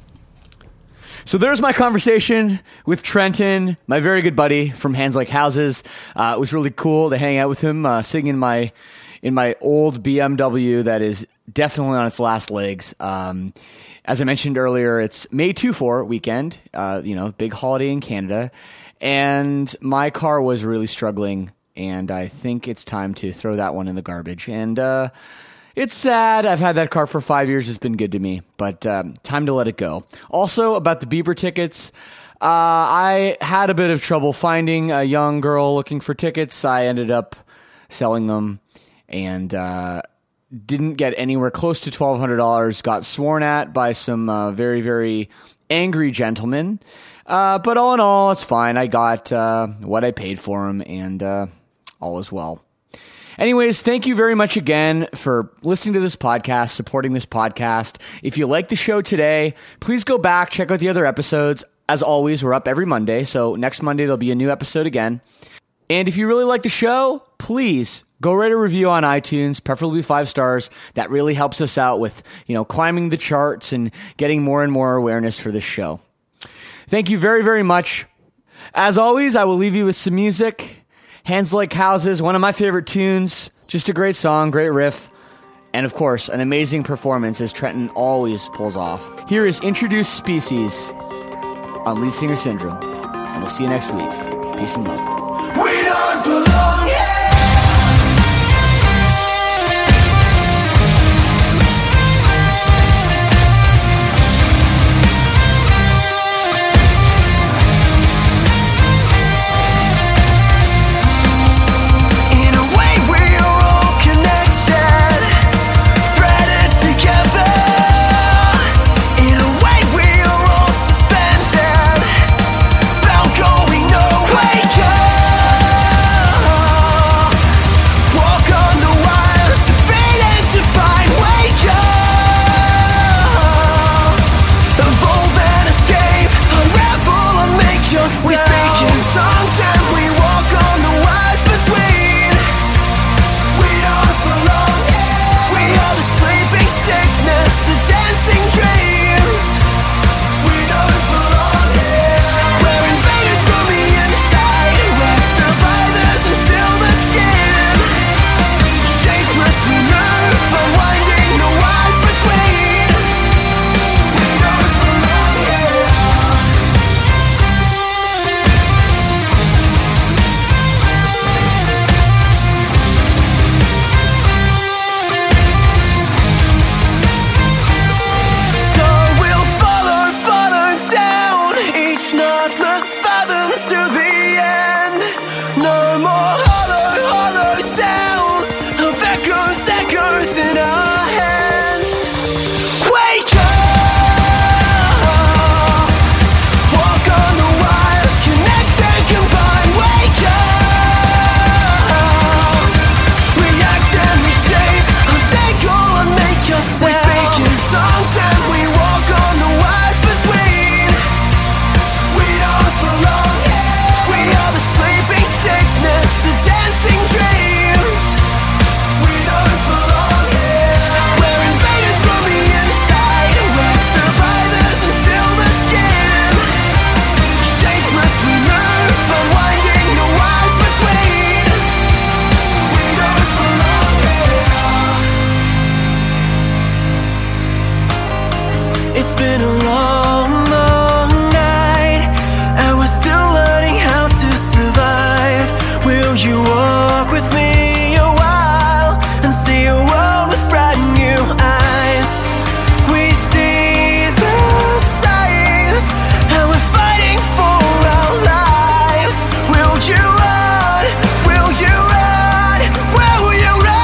B: So there's my conversation with Trenton, my very good buddy from Hands Like Houses. Uh, it was really cool to hang out with him, uh, sitting in my in my old B M W that is definitely on its last legs. Um, as I mentioned earlier, it's May two four weekend, uh, you know, big holiday in Canada, and my car was really struggling, and I think it's time to throw that one in the garbage. And uh, it's sad. I've had that car for five years. It's been good to me, but um, time to let it go. Also, about the Bieber tickets, uh, I had a bit of trouble finding a young girl looking for tickets. I ended up selling them and uh, didn't get anywhere close to twelve hundred dollars. Got sworn at by some uh, very, very angry gentleman. Uh, but all in all, it's fine. I got uh, what I paid for him, and uh, all is well. Anyways, thank you very much again for listening to this podcast, supporting this podcast. If you like the show today, please go back, check out the other episodes. As always, we're up every Monday, so next Monday there'll be a new episode again. And if you really like the show, please go write a review on iTunes, preferably five stars. That really helps us out with, you know, climbing the charts and getting more and more awareness for this show. Thank you very, very much. As always, I will leave you with some music. Hands Like Houses, one of my favorite tunes. Just a great song, great riff. And of course, an amazing performance as Trenton always pulls off. Here is Introduced Species on Lead Singer Syndrome. And we'll see you next week. Peace and love.
C: We don't belong here. It's been a long, long night, and we're still learning how to survive. Will you walk with me a while and see a world with bright new eyes? We see the signs, and we're fighting for our lives. Will you run? Will you run? Where will you run?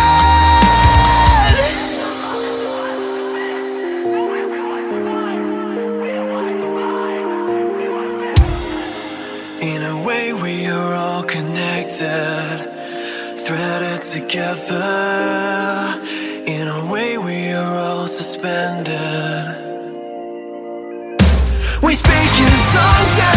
C: In a way we are all connected, threaded together. In a way we are all suspended. We speak in tongues.